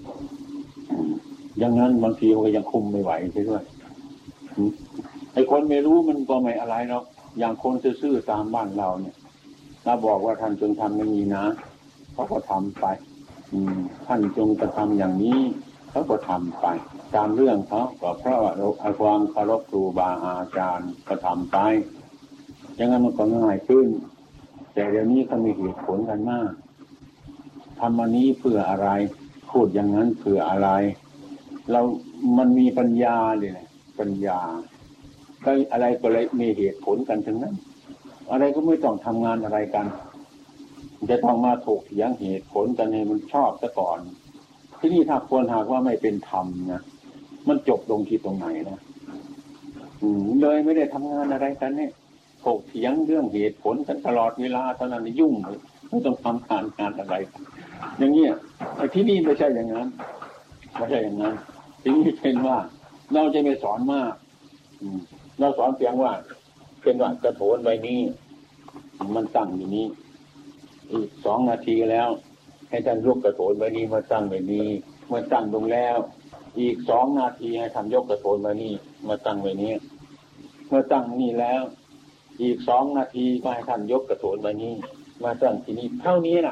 อย่างนั้นบางทีมันก็ยังคุมไม่ไหวใช่ไหมไอ้คนไม่รู้มันก็ไม่อะไรหรอกอย่างคนซื่อๆตามบ้านเราเนี่ยถ้าบอกว่าท่านจงทำอย่างนี้นะเขาก็ทำไปท่านจงจะทำอย่างนี้เขาก็ทำไปตามเรื่องเขาก็เพราะว่าความเคารพครูบาอาจารย์ก็ทำไปอย่างนั้นมันก็ง่ายขึ้นแต่เดี๋ยวนี้เขามีเหตุผลกันมากทำอันนี้เพื่ออะไรพูดอย่างนั้นเพื่ออะไรมันมีปัญญาเลยนะปัญญาก็อะไรก็เลยมีเหตุผลกันทั้งนั้นอะไรก็ไม่ต้องทำงานอะไรกันจะต้องมาถกเถียงเหตุผลกันให้มันชอบซะก่อนที่นี่ถ้าควรหากว่าไม่เป็นธรรมนะมันจบลงที่ตรงไหนนะเลยไม่ได้ทำงานอะไรกันเนี่ยถกเถียงเรื่องเหตุผลกันตลอดเวลาเท่านั้นยุ่งเลยไม่ต้องทำงานอะไรอย่างเงี้ยไอ้ที่นี่ไม่ใช่อย่างนั้นไม่ใช่อย่างนั้นที่นี่เป็นว่าเราจะไม่สอนมากเราสอนเพียงว่าเป็นว่ากระโถนใบนี้มันตั้งอยู่นี้อีก2 นาทีแล้วให้ท่านยกกระโถนใบนี้มาตั้งใบนี้มาตั้งลงแล้วอีก2 นาทีให้ท่านยกกระโถนใบนี้มาตั้งใบนี้เมื่อตั้งนี่แล้วอีก2 นาทีก็ให้ท่านยกกระโถนใบนี้มาตั้งที่นี่เท่านี้น่ะ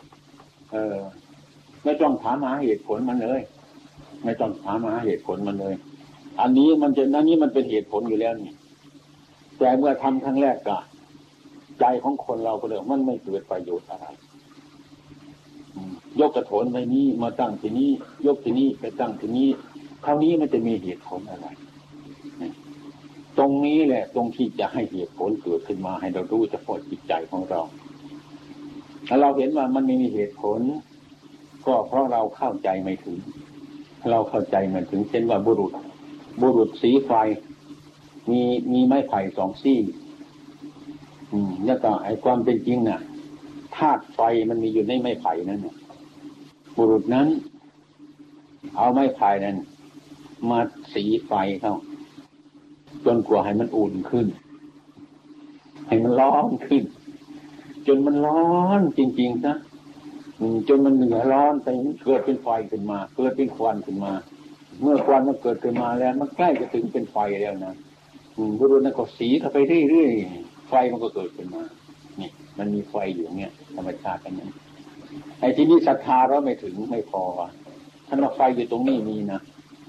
ไม่ต้องถามหาเหตุผลมันเลยไม่ต้องถามหาเหตุผลมันเลยอันนี้มันเป็นเหตุผลอยู่แล้วนี่แต่เมื่อทำครั้งแรกก็ใจของคนเราก็เลยมันไม่เกิดประโยชน์อะไรยกกระโถนไปนี้มาตั้งที่นี้ยกที่นี้ไปตั้งที่นี้เท่านี้มันจะมีเหตุผลอะไรตรงนี้แหละตรงที่จะให้เหตุผลเกิดขึ้นมาให้เรารู้เฉพาะจิตใจของเราถ้าเราเห็นว่ามันไม่มีเหตุผลก็เพราะเราเข้าใจไม่ถึงเราเข้าใจไม่ถึงเช่นว่าบุรุษสีไฟมีไม้ไผ่2 ซี่แล้วก็ไอ้ความเป็นจริงน่ะธาตุไฟมันมีอยู่ในไม้ไผ่นั่นน่ะบุรุษนั้นเอาไม้ไผ่นั้นมาสีไฟเข้าจนกว่าให้มันอุ่นขึ้นให้มันร้อนขึ้นจนมันร้อนจริงๆนะจนมันเหนือร้อนไปเกิดเป็นไฟขึ้นมาเกิดเป็นควันขึ้นมาเมื่อควันมันเกิดขึ้นมาแล้วมันใกล้จะถึงเป็นไฟแล้วนะบุรุษนั้นก็สีเข้าไปเรื่อยๆไฟมันก็เกิดขึ้นมานี่มันมีไฟอยู่เนี่ยธรรมชาติกันนั้นไอ้ที่นี่ศรัทธาเราไม่ถึงไม่พอท่านว่าไฟอยู่ตรงนี้มีนะ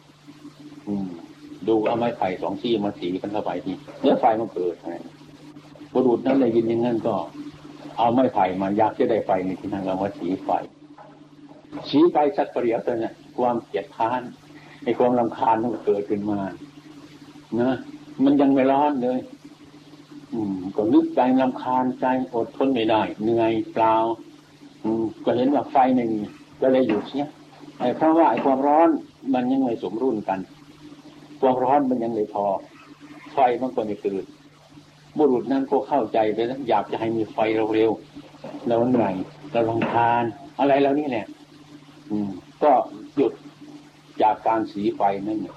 ดูเอาไม้ไผ่2 ซี่มาสีกันเข้าไปทีแล้วไฟมันเกิดบุรุษนั้นได้ยินอย่างนั้นก็เอาไม้ไผ่มายักจะได้ไฟในที่นั่นเรามาสีไฟสักประเดี๋ยวเท่านั้นความเกลียดค้านไอ้ความรำคาญมันก็เกิดขึ้นมานะมันยังไม่ร้อนเลยก็นึกใจรำคาญใจอดทนไม่ได้เหนื่อยเปล่าก็เห็นว่าไฟไม่มีก็เลยหยุดเสียเพราะว่าไอ้ความร้อนมันยังไม่สมรุ่นกันความร้อนมันยังไม่พอไฟมันก็ไม่เกิดบุรุษนั้นก็เข้าใจไปแล้วอยากจะให้มีไฟเร็วๆแล้วเหนื่อยแล้วรำคาญอะไรแล้วนี่แหละก็หยุดจากการสีไฟนั่นเนี่ย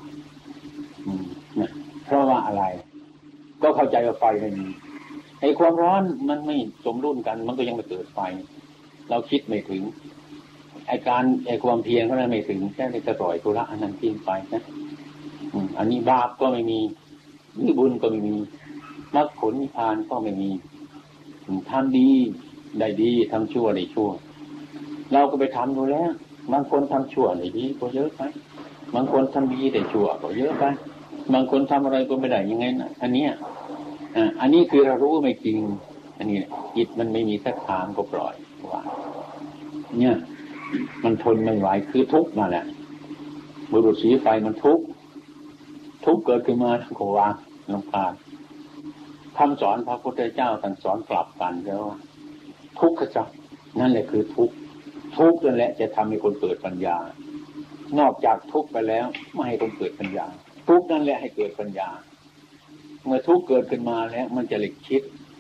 เพราะว่าอะไรก็เข้าใจว่าไฟไม่มีไอ้ความร้อนมันไม่สมรุ่นกันมันก็ยังไม่เกิดไฟเราคิดไม่ถึงไอ้ความเพียรก็ไม่ถึงแค่จะปล่อยธุระอันนั้นทิ้งไปนะอันนี้บาปก็ไม่มีนี่บุญก็ไม่มีมรรคผลนิพพานก็ไม่มีทำดีได้ดีทำชั่วได้ชั่วเราก็ไปทำดูแล้วบางคนทำชั่วได้ดีก็เยอะไปบางคนทำดีได้ชั่วก็เยอะไปบางคนทำอะไรก็ไม่ได้ยังไงนะอันนี้คือเรารู้ไม่จริงอันนี้จิตมันไม่มีสักทางก็ปล่อยว่าเนี่ยมันทนไม่ไหวคือทุกข์มาแหละบุรุษสีไฟมันทุกข์เกิดขึ้นมาโกวางลำคาญคำสอนพระพุทธเจ้าท่านสอนกลับกันแล้วว่าทุกข์จักนั่นแหละคือทุกข์นั่นแหละจะทำให้คนเกิดปัญญานอกจากทุกข์ไปแล้วไม่ให้คนเกิดปัญญาทุกข์นั่นแหละให้เกิดปัญญาเมื่อทุกข์เกิดขึ้นมาแล้วมันจะเลยคิด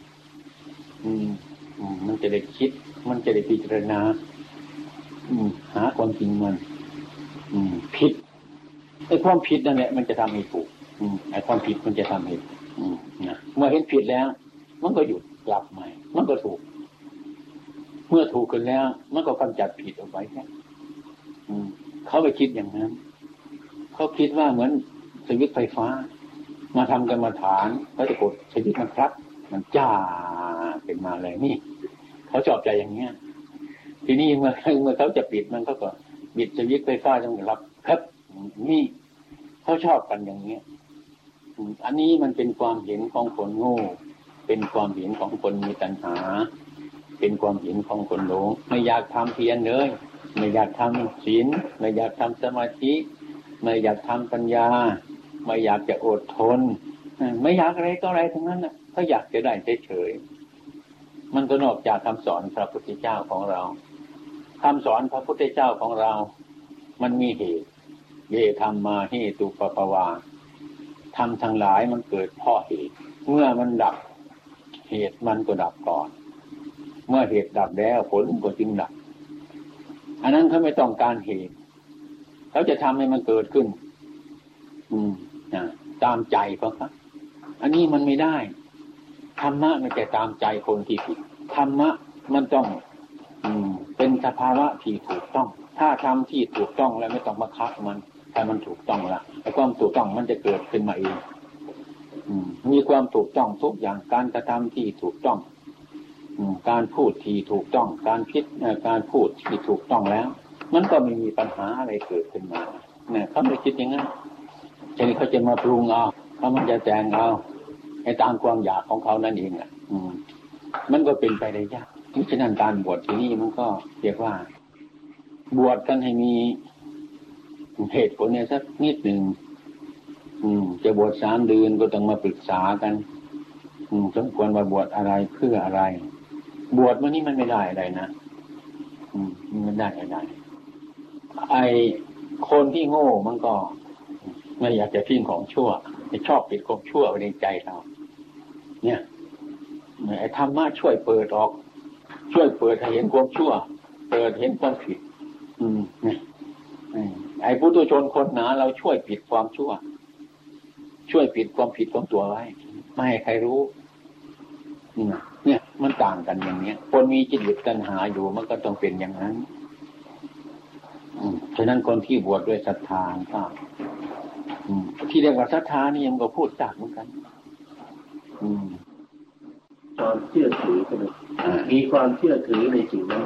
มันจะได้คิดมันจะได้พิจารณาหาความจริงมันผิดไอ้ความผิดนั่นแหละมันจะทำให้ถูกไอ้ความผิดมันจะทำให้นะเมื่อเห็นผิดแล้วมันก็หยุดกลับใหม่มันก็ถูกเมื่อถูกกันแล้วมันก็กำจัดผิดออกไปแค่เขาไปคิดอย่างนั้นเขาคิดว่าเหมือนสวิตช์ไฟฟ้ามาทำกรรมฐานเขาจะกดสวิตช์มันครับมันจ้าเป็นมาเลยนี่เขาชอบใจอย่างเนี้ยทีนี้เมื่อเขาจะปิดมันก็บิดสวิตช์ไฟฟ้าต้องรับครับนี่เขาชอบกันอย่างเนี้ยอันนี้มันเป็นความเห็นของคนโง่เป็นความเห็นของคนมีตัณหาเป็นความเห็นของคนหลงไม่อยากทำเพียรเลยไม่อยากทำศีลไม่อยากทำสมาธิไม่อยากทำปัญญาไม่อยากจะอดทนไม่อยากอะไรก็อะไรทั้งนั้นน่ะเขาอยากจะได้เฉยมันก็นอกจากคำสอนพระพุทธเจ้าของเราคำสอนพระพุทธเจ้าของเรามันมีเหตุเยธรรมมาเหตุปปวาธรรมทั้งหลายมันเกิดเพราะเหตุเมื่อมันดับเหตุมันก็ดับก่อนเมื่อเหตุดับแล้วผลก็จึงดับอันนั้นเขาไม่ต้องการเหตุเขาจะทำให้มันเกิดขึ้นตามใจเขาครับอันนี้มันไม่ได้ธรรมะมันจะตามใจคนที่ผิดธรรมะมันต้องเป็นสภาวะที่ถูกต้องถ้าทำที่ถูกต้องแล้วไม่ต้องบังคับมันถ้ามันถูกต้องละไอ้ความถูกต้องมันจะเกิดขึ้นมาเองมีความถูกต้องทุกอย่างการกระทำที่ถูกต้องการพูดที่ถูกต้องการคิดการพูดที่ถูกต้องแล้วมันก็ไม่มีปัญหาอะไรเกิดขึ้นมาเนี่ยเขาไม่คิดอย่างนั้นทีนี้เขาจะมาปรุงเอาเขามันจะแต่งเอาไอ้ตามความอยากของเขานั่นเองมันก็เป็นไปได้ยากฉะนั้นการบวชที่นี่มันก็เรียกว่าบวชกันให้มีเหตุผลเนี่ยสักนิดหนึ่งจะบวช3 เดือนก็ต้องมาปรึกษากันสมควรว่าบวชอะไรเพื่ออะไรบวชมันนี่มันไม่ได้อะไรนะมันได้อะไรไอ้คนที่โง่มันก็ไม่อยากจะทิ้งของชั่วไม่ชอบปิดของชั่วไว้ในใจเราเนี่ยไอ้ธรรมะช่วยเปิดออกช่วยเปิดให้เห็นความชั่วเปิดเห็นความผิดเนี่ยไอ้ปุถุชนคนหนาเราช่วยปิดความชั่วช่วยปิดความผิดของตัวไว้ไม่ให้ใครรู้เนี่ยมันต่างกันอย่างเนี้ยคนมีจิตวิตัณหาอยู่มันก็ต้องเป็นอย่างนั้นฉะนั้นคนที่บวชด้วยศรัทธาก็ที่เรียกว่าศรัทธานี่ยังก็พูดจากเหมือนกันความเชื่อถือใช่ไหมมีความเชื่อถือในสิ่งนั้น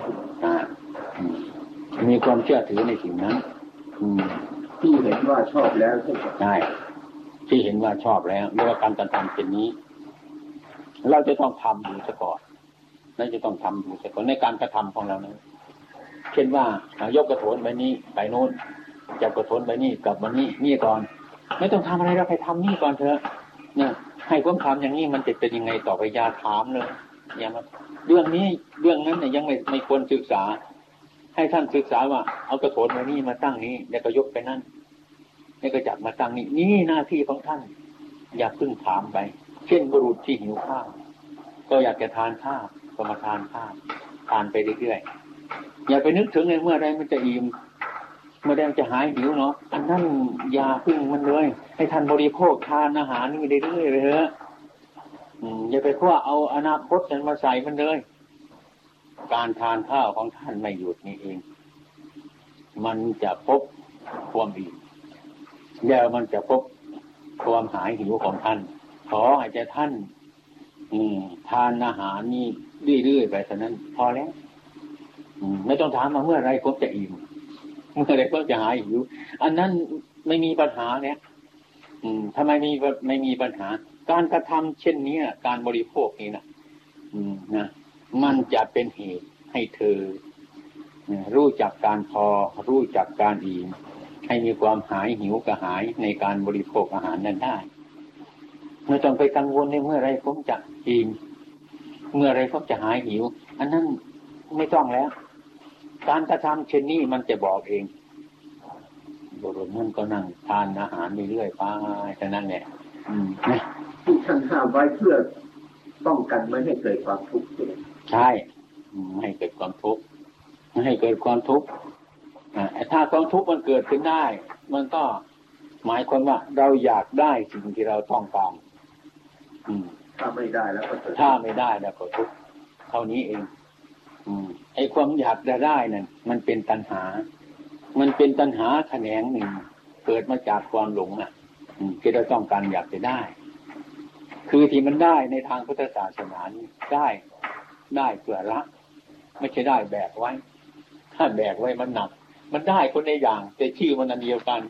มีความเชื่อถือในสิ่งนั้นที่เห็นว่าชอบแล้วใช่ที่เห็นว่าชอบแล้วเรียกว่าการกระทำเช่นนี้เราจะต้องทำอยู่ซะก่อนเราจะต้องทำอยู่ซะก่อนในการกระทำของเรานะเช่นว่ายกกระโถนไปนี้ไปโน้นจับกระโถนไปนี่กลับมานี่ก่อนไม่ต้องทำอะไรเราไปทำนี่ก่อนเถอะเนี่ยให้ความทำอย่างนี้มันจะเป็นยังไงต่อไปอย่าถามเลยอย่ามาเรื่องนี้เรื่องนั้นเนี่ยยังไม่ควรศึกษาให้ท่านศึกษาว่าเอากระโถนมานี่มาตั้งนี้แล้วก็ยกไปนั่นแล้วก็จับมาตั้งนี่หน้าที่ของท่านอย่าพึ่งถามไปเช่นบุรุษที่หิวข้าวก็อยากจะทานข้าวก็มาทานข้าวทานไปเรื่อยๆอย่าไปนึกถึงเลยเมื่อใดมันจะอิ่มเมื่อใดมันจะหายหิวเนาะอันนั้นอย่าพึ่งมันเลยให้ท่านบริโภคทานอาหารนี่เรื่อยๆเลยฮะอย่าไปคว้าเอาอนาคตนั้นมาใส่มันเลยการทานข้าวของท่านไม่หยุดนี่เองมันจะพบความอิ่มแล้วมันจะพบความหายหิวของท่านขอให้ท่านทานอาหารนี่เรื่อยๆไปเท่านั้นพอแล้วไม่ต้องถามมาเมื่อไรผมจะอิ่มเมื่อไรผมจะหายหิวอันนั้นไม่มีปัญหาเนี่ยทำไมไม่มีปัญหาการกระทำเช่นนี้การบริโภคนี่นะมันจะเป็นเหตุให้เธอรู้จักการพอรู้จักการอิ่มให้มีความหายหิวกระหายในการบริโภคอาหารนั้นได้ไม่ต้องไปกังวลในเมื่อไรผมจะอิ่มเมื่อไรผมจะหายหิวอันนั้นไม่ต้องแล้วการกระทำเช่นนี้มันจะบอกเองบุรุษนั่นก็นั่งทานอาหารเรื่อยๆไปแต่นั้นแหละที่ท่านห้ามไว้เพื่อป้องกันไม่ให้เกิดความทุกข์ใช่ไม่ให้เกิดความทุกข์ไม่ให้เกิดความทุกข์ถ้าความทุกข์มันเกิดขึ้นได้มันก็หมายความว่าเราอยากได้สิ่งที่เราต้องการถ้าไม่ได้แล้วก็ทุกข์เท่านี้เองไอ้ความอยากจะได้นั่นมันเป็นตัณหามันเป็นตัณหาแขนงหนึ่งเกิดมาจากความหลงที่เราต้องการอยากจะได้คือที่มันได้ในทางพุทธศาสนานี้ได้เพื่อละไม่ใช่ได้แบกไว้ถ้าแบกไว้มันหนักมันได้คนในอย่างแต่ชื่อมันอันเดียวกัน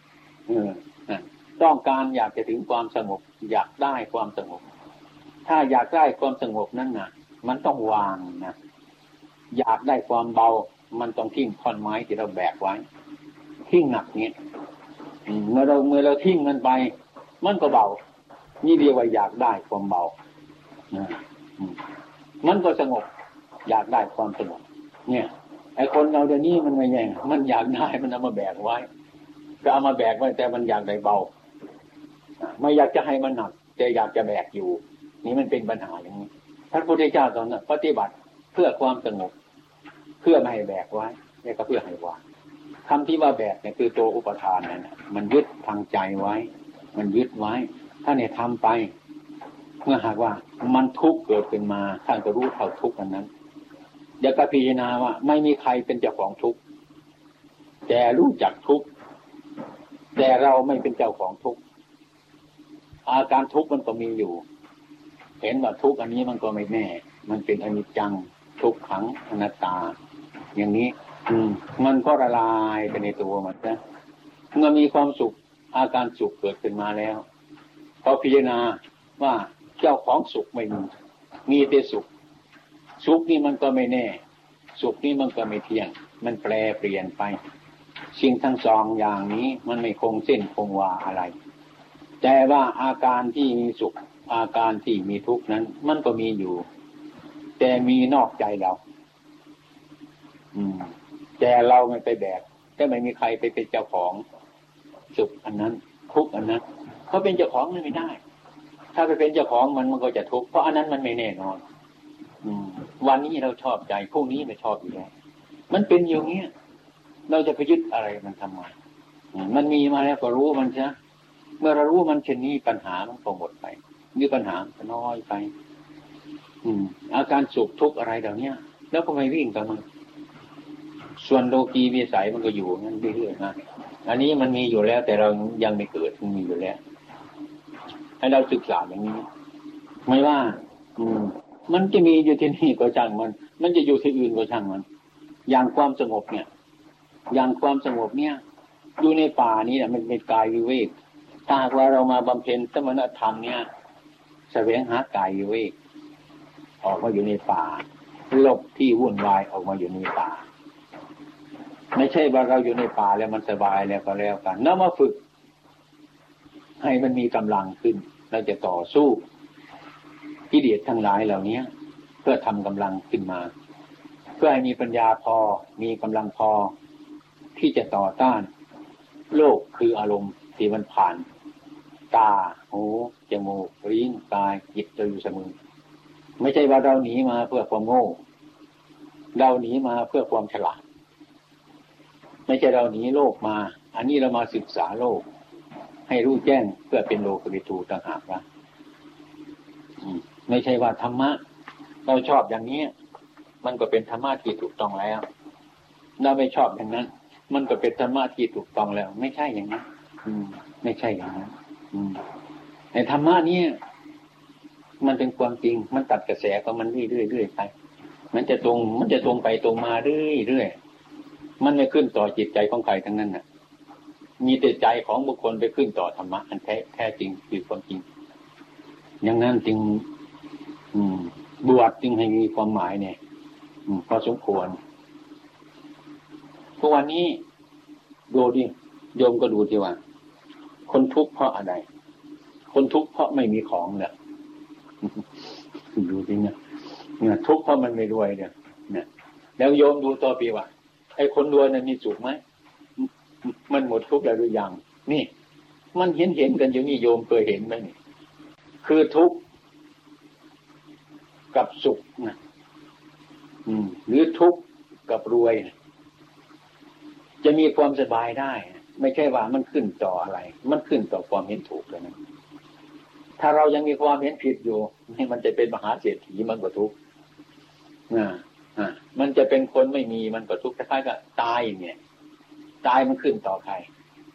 ต้องการอยากจะถึงความสงบอยากได้ความสงบถ้าอยากได้ความสงบนั่นน่ะมันต้องวางนะอยากได้ความเบามันต้องทิ้งท่อนไม้ที่เราแบกไว้ทิ้งหนักนี้เมื่อเราทิ้งมันไปมันก็เบานี่เรียกว่าอยากได้ความเบามันก็สงบอยากได้ความสงบเนี่ยไอ้คนเราเดี๋ยวนี้มันไม่แย่งมันอยากได้มันเอามาแบกไว้ก็เอามาแบกไว้แต่มันอยากได้เบาไม่อยากจะให้มันหนักแต่อยากจะแบกอยู่นี่มันเป็นปัญหาอย่างนี้พระพุทธเจ้าตอนนั้นปฏิบัติเพื่อความสงบเพื่อไม่ให้แบกไว้แล้วก็เพื่อให้วางคำที่ว่าแบกเนี่ยคือตัวอุปทานนั่นนะมันยึดทางใจไว้มันยึดไว้ถ้าเนี่ยทำไปเมื่อหากว่ามันทุกข์เกิดขึ้นมาท่านก็รู้เท่าทุกข์อันนั้นอย่าพิจารณาว่าไม่มีใครเป็นเจ้าของทุกข์แต่รู้จักทุกข์แต่เราไม่เป็นเจ้าของทุกข์อาการทุกข์มันก็มีอยู่เห็นว่าทุกข์อันนี้มันก็ไม่แน่มันเป็นอนิจจังทุกขังอนัตตาอย่างนี้มันก็ละลายไปในตัวมันนะเมื่อมีความสุขอาการสุขเกิดขึ้นมาแล้วพอพิจารณาว่าเจ้าของสุขไม่มีแต่สุขสุขนี่มันก็ไม่แน่สุขนี่มันก็ไม่เที่ยงมันแปรเปลี่ยนไปสิ่งทั้งสองอย่างนี้มันไม่คงเส้นคงวาอะไรแต่ว่าอาการที่มีสุขอาการที่มีทุกข์นั้นมันก็มีอยู่แต่มีนอกใจเราแต่เราไม่ไปแบกแต่ไม่มีใครไปเป็นเจ้าของสุขอันนั้นทุกข์อันนั้นเขาเป็นเจ้าของไม่ได้ถ้าไปเป็นเจ้าของมันก็จะทุกข์เพราะอันนั้นมันไม่แน่นอนวันนี้เราชอบใจพรุ่งนี้ไม่ชอบอีกแล้วมันเป็นอย่างนี้เราจะไปยึดอะไรมันทำไมมันมีมาแล้วก็รู้มันใช่เมื่อเรารู้มันเช่นนี้ปัญหามันก็หมดไปมีปัญหาก็น้อยไปอาการสุขทุกข์อะไรเหล่านี้แล้วก็ไม่วิ่งกับมันส่วนโลกีวิสัยมันก็อยู่นั่นเรื่อยๆนะอันนี้มันมีอยู่แล้วแต่เรายังไม่เกิดมันมีอยู่แล้วให้เราศึกษาอย่างนี้ไม่ว่ามันจะมีอยู่ที่นี่ก็ช่างมันจะอยู่ที่อื่นก็ช่างมันอย่างความสงบเนี่ยอย่างความสงบเนี่ยอยู่ในป่านี้เนี่ยมันเป็นกายวิเวกถ้าหากว่าเรามาบำเพ็ญสมณธรรมเนี่ยแสวงหากายวิเวกออกมาอยู่ในป่าหลบที่วุ่นวายออกมาอยู่ในป่าไม่ใช่ว่าเราอยู่ในป่าแล้วมันสบายแล้วก็แล้วกันนำมาฝึกให้มันมีกำลังขึ้นเราจะต่อสู้กิเลสทั้งหลายเหล่านี้เพื่อทำกำลังขึ้นมาเพื่อให้มีปัญญาพอมีกำลังพอที่จะต่อต้านโลกคืออารมณ์ที่มันผ่านตาหูจมูกลิ้นกายจิตเราอยู่เสมอไม่ใช่ว่าเราหนีมาเพื่อความโง่เราหนีมาเพื่อความฉลาดไม่ใช่เราหนีโลกมาอันนี้เรามาศึกษาโลกให้รู้แจ้งเพื่อเป็นโลกุตตะต่างหากนะไม่ใช่ว่าธรรมะเราชอบอย่างนี้มันก็เป็นธรรมะที่ถูกต้องแล้วเราไม่ชอบอย่างนั้นมันก็เป็นธรรมะที่ถูกต้องแล้วไม่ใช่อย่างนั้นไม่ใช่อย่างนั้นในธรรมะนี้มันเป็นความจริงมันตัดกระแสของมันเรื่อยๆไปมันจะตรงไปตรงมาเรื่อยๆมันไม่ขึ้นต่อจิตใจของใครทั้งนั้นน่ะมีแต่ใจของบุคคลไปขึ้นต่อธรรมะอันแท้จริงคือความจริงอย่างนั้นจึงบวชจึงให้มีความหมายเนี่ยพอสมควรทุกวันนี้ดูดิโยมก็ดูทีว่าคนทุกข์เพราะอะไรคนทุกข์เพราะไม่มีของเนี่ยดูดิเนี่ยทุกข์เพราะมันไม่รวยเนี่ยแล้วโยมดูต่อปีว่าไอ้คนรวยนั้นมีสุขไหมมันหมดทุกข์แล้วหรือยังนี่มันเห็นกันอยู่นี่โยมเคยเห็นไหมนี่คือทุกข์กับสุขนะหรือทุกข์กับรวยนะจะมีความสบายได้ไม่ใช่ว่ามันขึ้นต่ออะไรมันขึ้นต่อความเห็นถูกแล้วนะถ้าเรายังมีความเห็นผิดอยู่มันจะเป็นมหาเศรษฐีมันก็ทุกข์มันจะเป็นคนไม่มีมันก็ทุกข์คล้ายๆกับตายอย่างเงี้ยตายมันขึ้นต่อใคร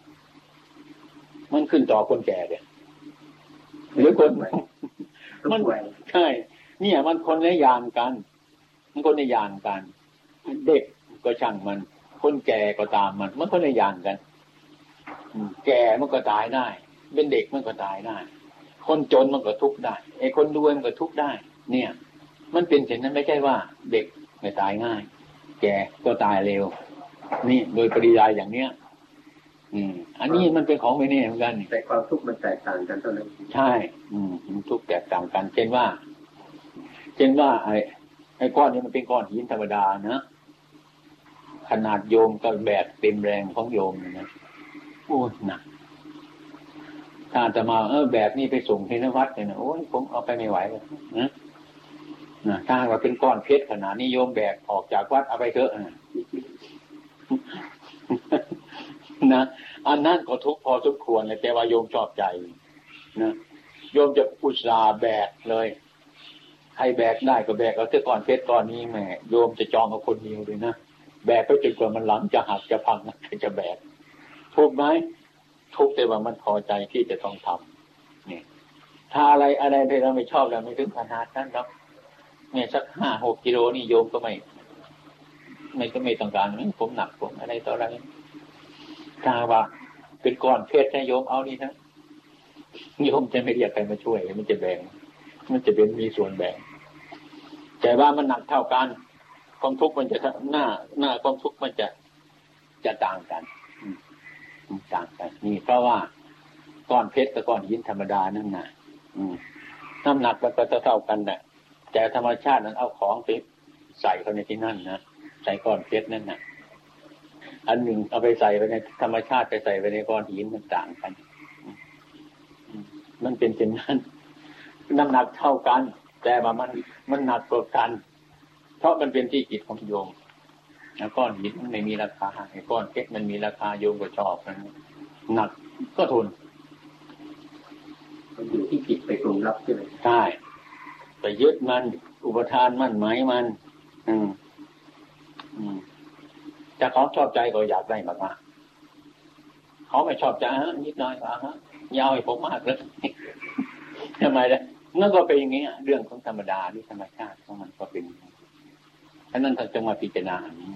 มันขึ้นต่อคนแก่เนี่ยหรือคนมันใช่เนี่ยมันคนละอย่างกันมันคนละอย่างกันเด็กก็ช่างมันคนแก่ก็ตามมันคนละอย่างกันแก่มันก็ตายได้เป็นเด็กมันก็ตายได้คนจนมันก็ทุกข์ได้ไอ้คนรวยมันก็ทุกข์ได้เนี่ยมันเป็นเช่นนั้นไม่ใช่ว่าเด็กไม่ตายง่ายแก่ก็ตายเร็วนี่โดยปริยายอย่างเนี้ยอันนี้มันเป็นของไม่แน่เหมือนกันแต่ความทุกข์มันแตกต่างกันเท่านั้นใช่ทุกข์แตกต่างกันเช่นว่าเช่นว่าไอ้ก้อนนี้มันเป็นก้อนหินธรรมดานะขนาดโยมก็แบกเต็มแรงของโยมนะโอ้ยหนักถ้าจะมาแบกนี่ไปส่งที่นวัดเลยนะโอ้ยผมเอาไปไม่ไหวเลยนะถ้าว่าเป็นก้อนเพชรขนาดนี้โยมแบกออกจากวัดเอาไปเถอะนะอันนั้นก็ทุกข์พอสมควรเลยแต่ว่าโยมชอบใจนะโยมจะอุตส่าห์แบกเลยใครแบกได้ก็แบกเอาเสื้อก้อนเพชรก้อนนี้แม่โยมจะจองเอาคนเดียวเลยนะแบกไปจนกว่ามันหลังจะหักจะพังนะจะแบกทุกข์ไหมทุกข์แต่ว่ามันพอใจที่จะต้องทำนี่ถ้าอะไรที่เราไม่ชอบเราไม่ถึงขนาดนั้นหรอกเนี่ยสัก5-6 กิโลนี่โยมก็ไม่ต้องการผมหนักผมอะไรต่ออะไรถ้าว่าเป็นก้อนเพชรนะโยมเอานี่นะโยมจะไม่เรียกใครมาช่วยมันจะแบ่งมันจะเป็นมีส่วนแบ่งแต่ว่ามันหนักเท่ากันความทุกข์มันจะหน้าความทุกข์มันจะต่างกันต่างกันนี่เพราะว่าก้อนเพชรกับก้อนหินธรรมดานั่นนะน้ำหนักมันก็เท่ากันแหละแต่ธรรมชาตินั้นเอาของไปใส่เข้าในที่นั่นนะใส่ก้อนเพชรนั่นนะอันหนึ่งเอาไปใส่ไปในธรรมชาติไปใส่ไปในก้อนหินมันต่างกันมันเป็นเช่นนั้นน้ำหนักเท่ากันแต่ว่ามันหนักกว่ากันเพราะมันเป็นที่จิตของโยมก้อนหินมันไม่มีราคาไอ้ก้อนเพชรมันมีราคาโยมก็ชอบนะหนักก็ทนมันอยู่ที่จิตไปปรุงรับใช่ไหมใช่ไปยึดมันอุปทานมั่นหมายมันแต่เขาชอบใจก็อยากได้มากๆเขาไม่ชอบใจนิดหน่อยยาวให้ผมมากเลยทำไมล่ะนั่นก็เป็นอย่างนี้เรื่องของธรรมดาที่ธรรมชาติของมันก็เป็นฉะนั้นถ้าจะมาพิจารณาอันนี้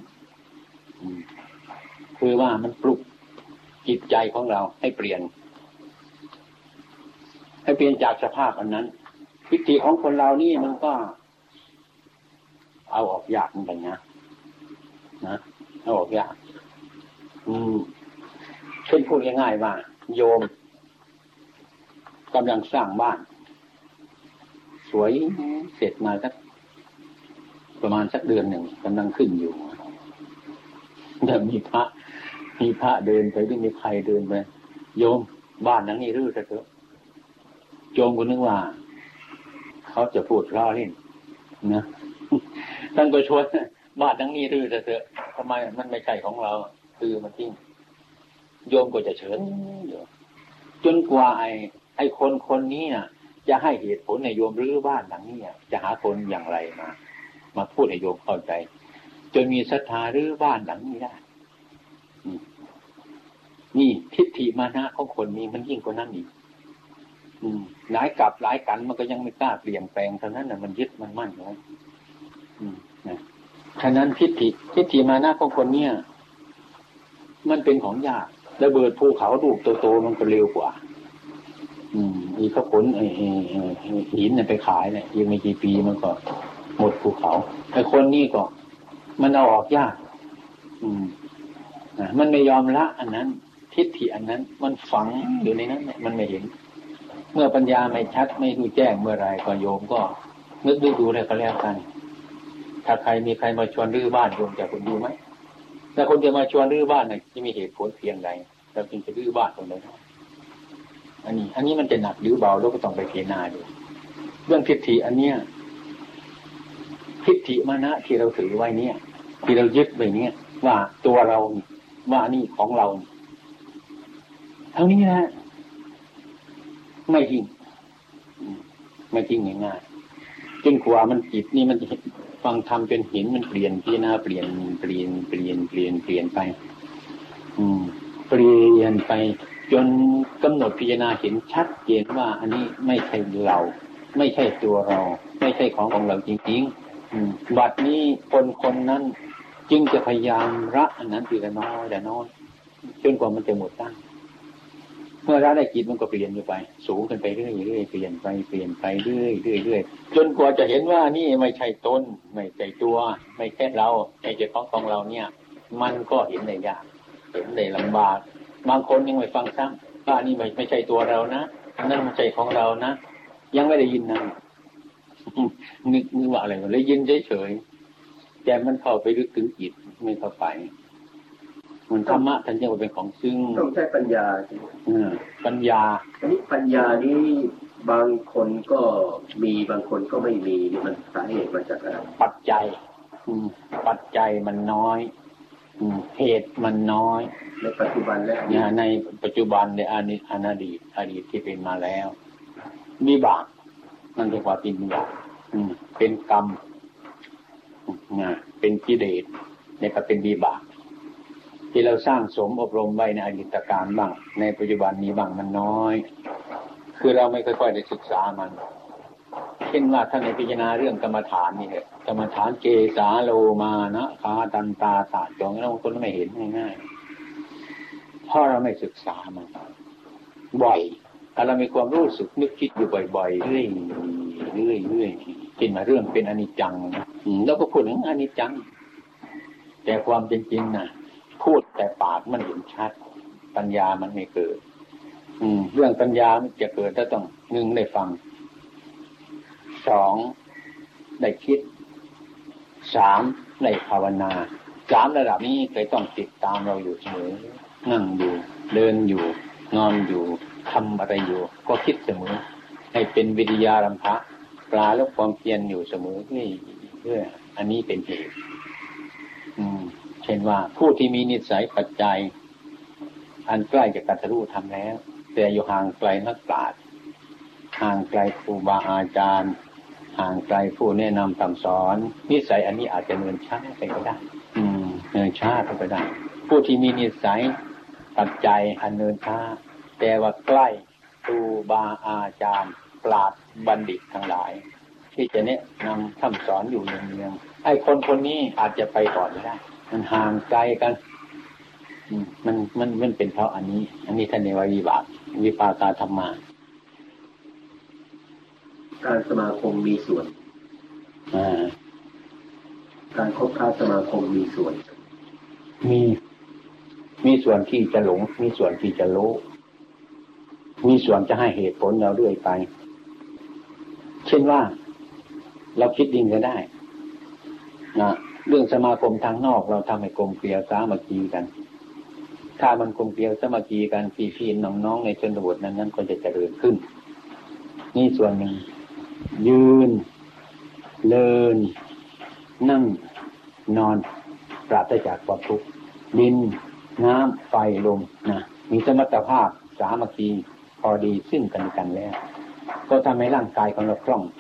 คือว่ามันปลุกจิตใจของเราให้เปลี่ยนจากสภาพอันนั้นทิฏฐิของคนเรานี่มันก็เอาออกยากเหมือนกันนะเอาออกยากเช่นพูดง่ายๆว่าโยมกำลังสร้างบ้านสวยเสร็จมาสักประมาณสักเดือนหนึ่งกำลังขึ้นอยู่แต่มีพระเดินไปหรือมีใครเดินไปโยมบ้านหลังนี้รื้อเถอะโยมก็นึกว่าเขาจะพูดล้อเล่นนะท่านก็ชวนบ้านหลังนี้รื้อเถอะทำไมมันไม่ใช่ของเราคือมันจริงโยมก็จะเฉินจนกว่าไอ้คนนี้น่ะจะให้เหตุผลในโยมรื้อบ้านหลังนี้จะหาคนอย่างไรมาพูดให้โยมเข้าใจจนมีศรัทธารื้อบ้านหลังนี้ได้นี่ทิฏฐิมานะของคนนี้มันยิ่งกว่านั้นอีกหลายกับหลายกันมันก็ยังไม่กล้าเปลี่ยนแปลงเท่านั้นน่ะมันยึดมันมั่นอยู่นะฉะนั้นทิฏฐิมานะของคนเนี้ยมันเป็นของยากระเบิดภูเขาลูกโตๆมันก็เร็วกว่าอีกเขาขนหินเนี่ยไปขายเนี่ยยังไม่กี่ปีมันก็หมดภูเขาไอ้คนนี้ก็มันเอาออกยากมันไม่ยอมละอันนั้นทิฏฐิอันนั้นมันฝังอยู่ในนั้นมันไม่เห็นเมื่อปัญญาไม่ชัดไม่รู้แจ้งเมื่อไรก็โยมก็นึกดูเลยก็แล้วกันถ้ามีใครมาชวนรื้อบ้านโยมจะคนดูไหมถ้าคนจะมาชวนรื้อบ้านเนี่ยจะมีเหตุผลเพียงใดเราจึงจะรื้อบ้านตรงนั้นอันนี้มันจะหนักหรือเบาเราก็ต้องไปพิจารณาดูเรื่องทิฏฐิอันเนี้ยทิฏฐิมานะที่เราถือไว้เนี่ยที่เรายึดไว้เนี่ยว่าตัวเราว่านี่ของเราเท่านี้นะไม่จริงง่ายๆจนกว่ามันจิตนี่มันจะฟังธรรมจนเห็นมันเปลี่ยนพิจารณาเปลี่ยนไปเปลี่ยนไปจนกำหนดพิจารณาเห็นชัดเจนว่าอันนี้ไม่ใช่เราไม่ใช่ตัวเราไม่ใช่ของเราจริงๆบัดนี้คนนั้นจึงจะพยายามละอันนั้นทีละน้อยจนกว่ามันจะหมดตั้งเมื่อละได้จิตมันก็เปลี่ยนอยู่ไปสูงขึ้นไปเรื่อยๆเปลี่ยนไปเรื่อยจนกว่าจะเห็นว่านี่ไม่ใช่ตนไม่ใช่ตัวไม่ใช่เราไม่ใช่ของเราเนี่ยมันก็เห็นได้ยากเห็นได้ลำบากบางคนยังไม่ฟังซ้ำว่านี่ไม่ใช่ตัวเรานะนั่นไม่ใช่ของเรานะยังไม่ได้ยินนะนึกว่าอะไรมันเลยยินเฉยๆแต่มันเข้าไปลึกถึงจิตไม่เข้าไปมันธรรมะท่านยังว่าเป็นของซึ่งต้องใช้ปัญญาปัญญาอันนี้ปัญญานี้บางคนก็มีบางคนก็ไม่มีนี่มันสาเหตุมาจากอะไรปัจจัยมันน้อยเหตุมันน้อยในปัจจุบันและในปัจจุบันในอดีตที่เป็นมาแล้ววิบากนั่นเรียกว่าเป็นวิบากเป็นกรรมเป็นกิเลสเนี่ยก็เป็นวิบากที่เราสร้างสมอบรมไว้ในอดีตการบ้างในปัจจุบันนี้บ้างมันน้อยคือเราไม่ค่อยได้ศึกษามันเช่นว่าท่านในพิจารณาเรื่องกรรมฐานนี่แหละกรรมฐานเกสาโลมานะคาตันตาตาจองแล้วบางคนไม่เห็นง่ายๆเพราะเราไม่ศึกษามันบ่อยถ้าเรามีความรู้สึกนึกคิดอยู่บ่อยๆเรื่อยกินมาเรื่องเป็นอนิจจังแล้วก็พูดถึงอนิจจังแต่ความเป็นจริงนะพูดแต่ปากมันเห็นชัดปัญญามันไม่เกิดเรื่องปัญญามันจะเกิดถ้าต้องหนึ่งได้ฟังสองได้คิดสามได้ภาวนาสามระดับนี้เคยต้องติดตามเราอยู่เสมอนั่งอยู่เดินอยู่นอนอยู่ทำอะไรอยู่ก็คิดเสมอให้เป็นวิทยารัมภะปลาและความเพียรอยู่เสมอนี่เพื่ออันนี้เป็นเหตุเช่นว่าผู้ที่มีนิสัยปัจจัยอันใกล้จะตรัสรู้ธรรมแล้วแต่อยู่ห่างไกลนักปราชญ์ห่างไกลครูบาอาจารย์ห่างไกลผู้แนะนำสั่งสอนนิสัยอันนี้อาจจะเนินช้าไปก็ได้เนินช้าไปก็ได้ผู้ที่มีนิสัยปัจจัยอันเนินช้าแต่ว่าใกล้ครูบาอาจารย์ปราชญ์บัณฑิตทั้งหลายที่จะแนะนำสั่งสอนอยู่เนืองๆไอ้คนนี้อาจจะไปก่อนได้มันห่างไกลกันมันเป็นเพราะอันนี้ท่านเรียกว่าวิปากาธรรมะการสมาคมมีส่วนการคบค้าสมาคมมีส่วนมีส่วนที่จะหลงมีส่วนที่จะรู้มีส่วนจะให้เหตุผลเราด้วยไปเช่นว่าเราคิดดิ่งก็ได้นะเรื่องสมาคมทางนอกเราทำให้กลมเกลียวสามัคคีกันถ้ามันกลมเกลียวสามัคคีกันพี่ๆน้องๆในชนบทนั้นก็จะเจริญขึ้นนี่ส่วนหนึ่งยืนเดินนั่งนอนปราศจากความทุกข์ดินน้ำไฟลมนะมีสมรรถภาพสามัคคีพอดีซึ่งกันแล้วก็ทำให้ร่างกายของเราคล่อง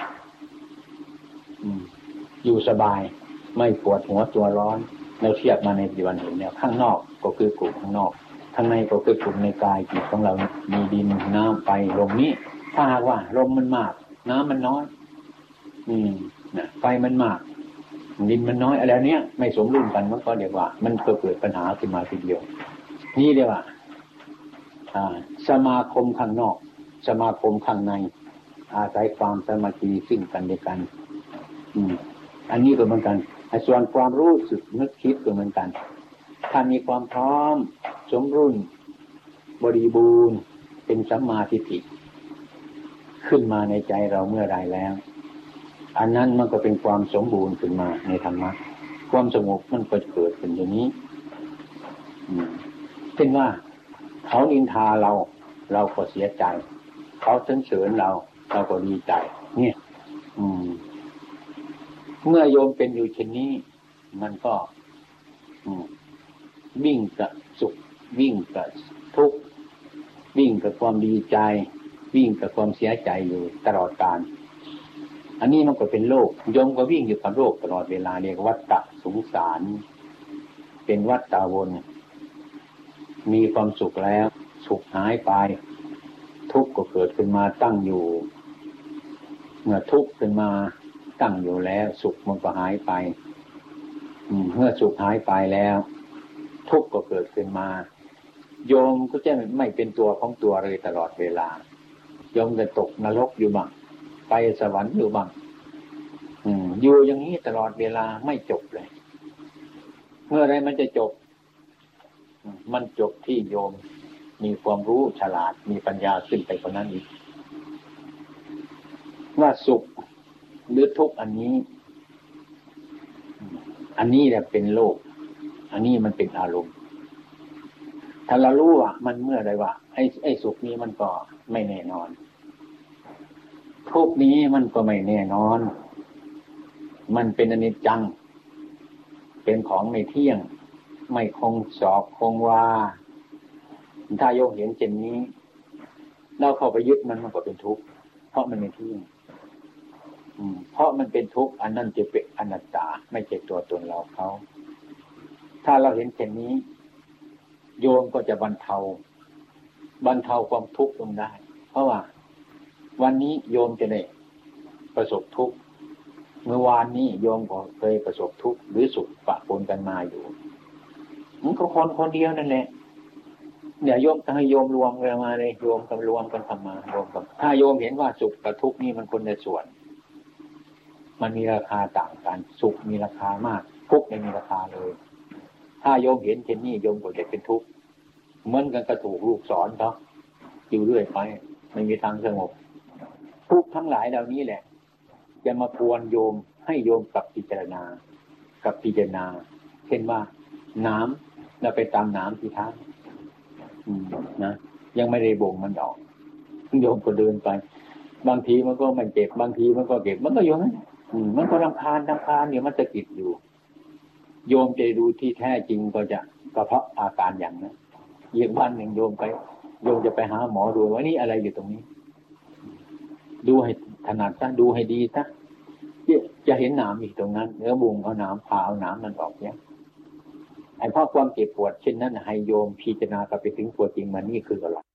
อยู่สบายไม่ปวดหัวตัวร้อนเราเทียบมาในปัจจุบันเห็นแล้วข้างนอกก็คือกลุ่มข้างนอกข้างในก็คือกลุ่มในกายจิตของเรามีดินน้ำไฟลมนี้ถ้าหากว่าลมมันมากน้ำมันน้อยไฟมันมากดินมันน้อยอะไรเนี้ยไม่สมดุลกันมันก็เรียกว่ามันเกิดปัญหาขึ้นมาทีเดียวนี่เรียกว่าสมาคมข้างนอกสมาคมข้างในอาศัยความสามัคคีซึ่งกันและกันอันนี้ก็เหมือนกันส่วนความรู้สึกนึกคิดก็เหมือนกันถ้ามีความพร้อมสมดุลบริบูรณ์เป็นสัมมาทิฏฐิขึ้นมาในใจเราเมื่อใดแล้วอันนั้นมันก็เป็นความสมบูรณ์ขึ้นมาในธรรมะความสงบมันก็เกิดขึ้นอย่างนี้เช่นว่าเขานินทาเราก็เสียใจเขาสรรเสริญเราก็ดีใจเนี่ยเมื่อโยมเป็นอยู่เช่นนี้มันก็วิ่งกับสุขวิ่งกับทุกข์วิ่งกับความดีใจวิ่งกับความเสียใจอยู่ตลอดกาลอันนี้มันก็เป็นโลกโยมก็วิ่งอยู่กับโลกตลอดเวลาเรียกวัฏฏะสงสารเป็นวัฏฏะวนมีความสุขแล้วสุขหายไปทุกข์ก็เกิดขึ้นมาตั้งอยู่เมื่อทุกข์ขึ้นมาตั้งอยู่แล้วสุขมันก็หายไปเมื่อสุขหายไปแล้วทุกข์ก็เกิดขึ้นมาโยมก็จะไม่เป็นตัวของตัวเลยตลอดเวลาโยมจะตกนรกอยู่บ้างไปสวรรค์อยู่บ้างอยู่อย่างนี้ตลอดเวลาไม่จบเลยเมื่อไรมันจะจบมันจบที่โยมมีความรู้ฉลาดมีปัญญาขึ้นไปกว่านั้นอีกว่าสุขหรือทุกข์อันนี้แหละเป็นโลกอันนี้มันเป็นอารมณ์ถ้าเรารู้ว่ามันเมื่อใดว่าไอ้สุขนี้มันก็ไม่แน่นอนทุกข์นี้มันก็ไม่แน่นอนมันเป็นอนิจจังเป็นของไม่เที่ยงไม่คงสอบคงวาถ้าโยมเห็นเช่นนี้เราเข้าไปยึดมันก็เป็นทุกข์เพราะมันไม่เที่ยงเพราะมันเป็นทุกข์อันนั้นจะเป็นอนัตตาไม่ใช่ตัวตนเราเขาถ้าเราเห็นเช่นนี้โยมก็จะบรรเทาความทุกข์ลงได้เพราะว่าวันนี้โยมจะได้ประสบทุกข์เมื่อวานนี้โยมก็เคยประสบทุกข์หรือสุขปะปนกันมาอยู่มันก็คนเดียวนั่นแหละเดี๋ยวโยมให้โยมรวมกันมาเลยโยมกันรวมกันทำมารวมกันถ้าโยมเห็นว่าสุขกับทุกข์นี่มันคนในส่วนมันมีราคาต่างกันสุขมีราคามากทุกข์ไม่มีราคาเลยถ้าโยมเห็นเช่นนี้โยมก็จะเป็นทุกข์เหมือนกันกระถูกลูกสอนเขาอยู่เรื่อยไปไม่มีทางสงบทุกข์ทั้งหลายเหล่านี้แหละจะมากวนโยมให้โยมกับพิจารณาเช่นว่าน้ำเราไปตามน้ำที่ท่านะยังไม่ได้บ่งมันออกโยมก็เดินไปบางทีมันก็ไม่เจ็บบางทีมันก็เก็บมันก็อยู่นั้นมันก็รำคาญเนี่ยมันสะกิดอยู่โยมจะดูที่แท้จริงก็เพราะอาการอย่างนั้นอีกวันหนึ่งโยมจะไปหาหมอดูว่านี่อะไรอยู่ตรงนี้ดูให้ถนัดซะดูให้ดีซะจะเห็นหนามอีกตรงนั้นเนื้อบุงเอาหนามผ่าเอาหนามมันออกเนี่ยไอ้เพราะความเจ็บปวดเช่นนั้นให้โยมพิจารณาไปถึงตัวจริงมันนี่คืออะไร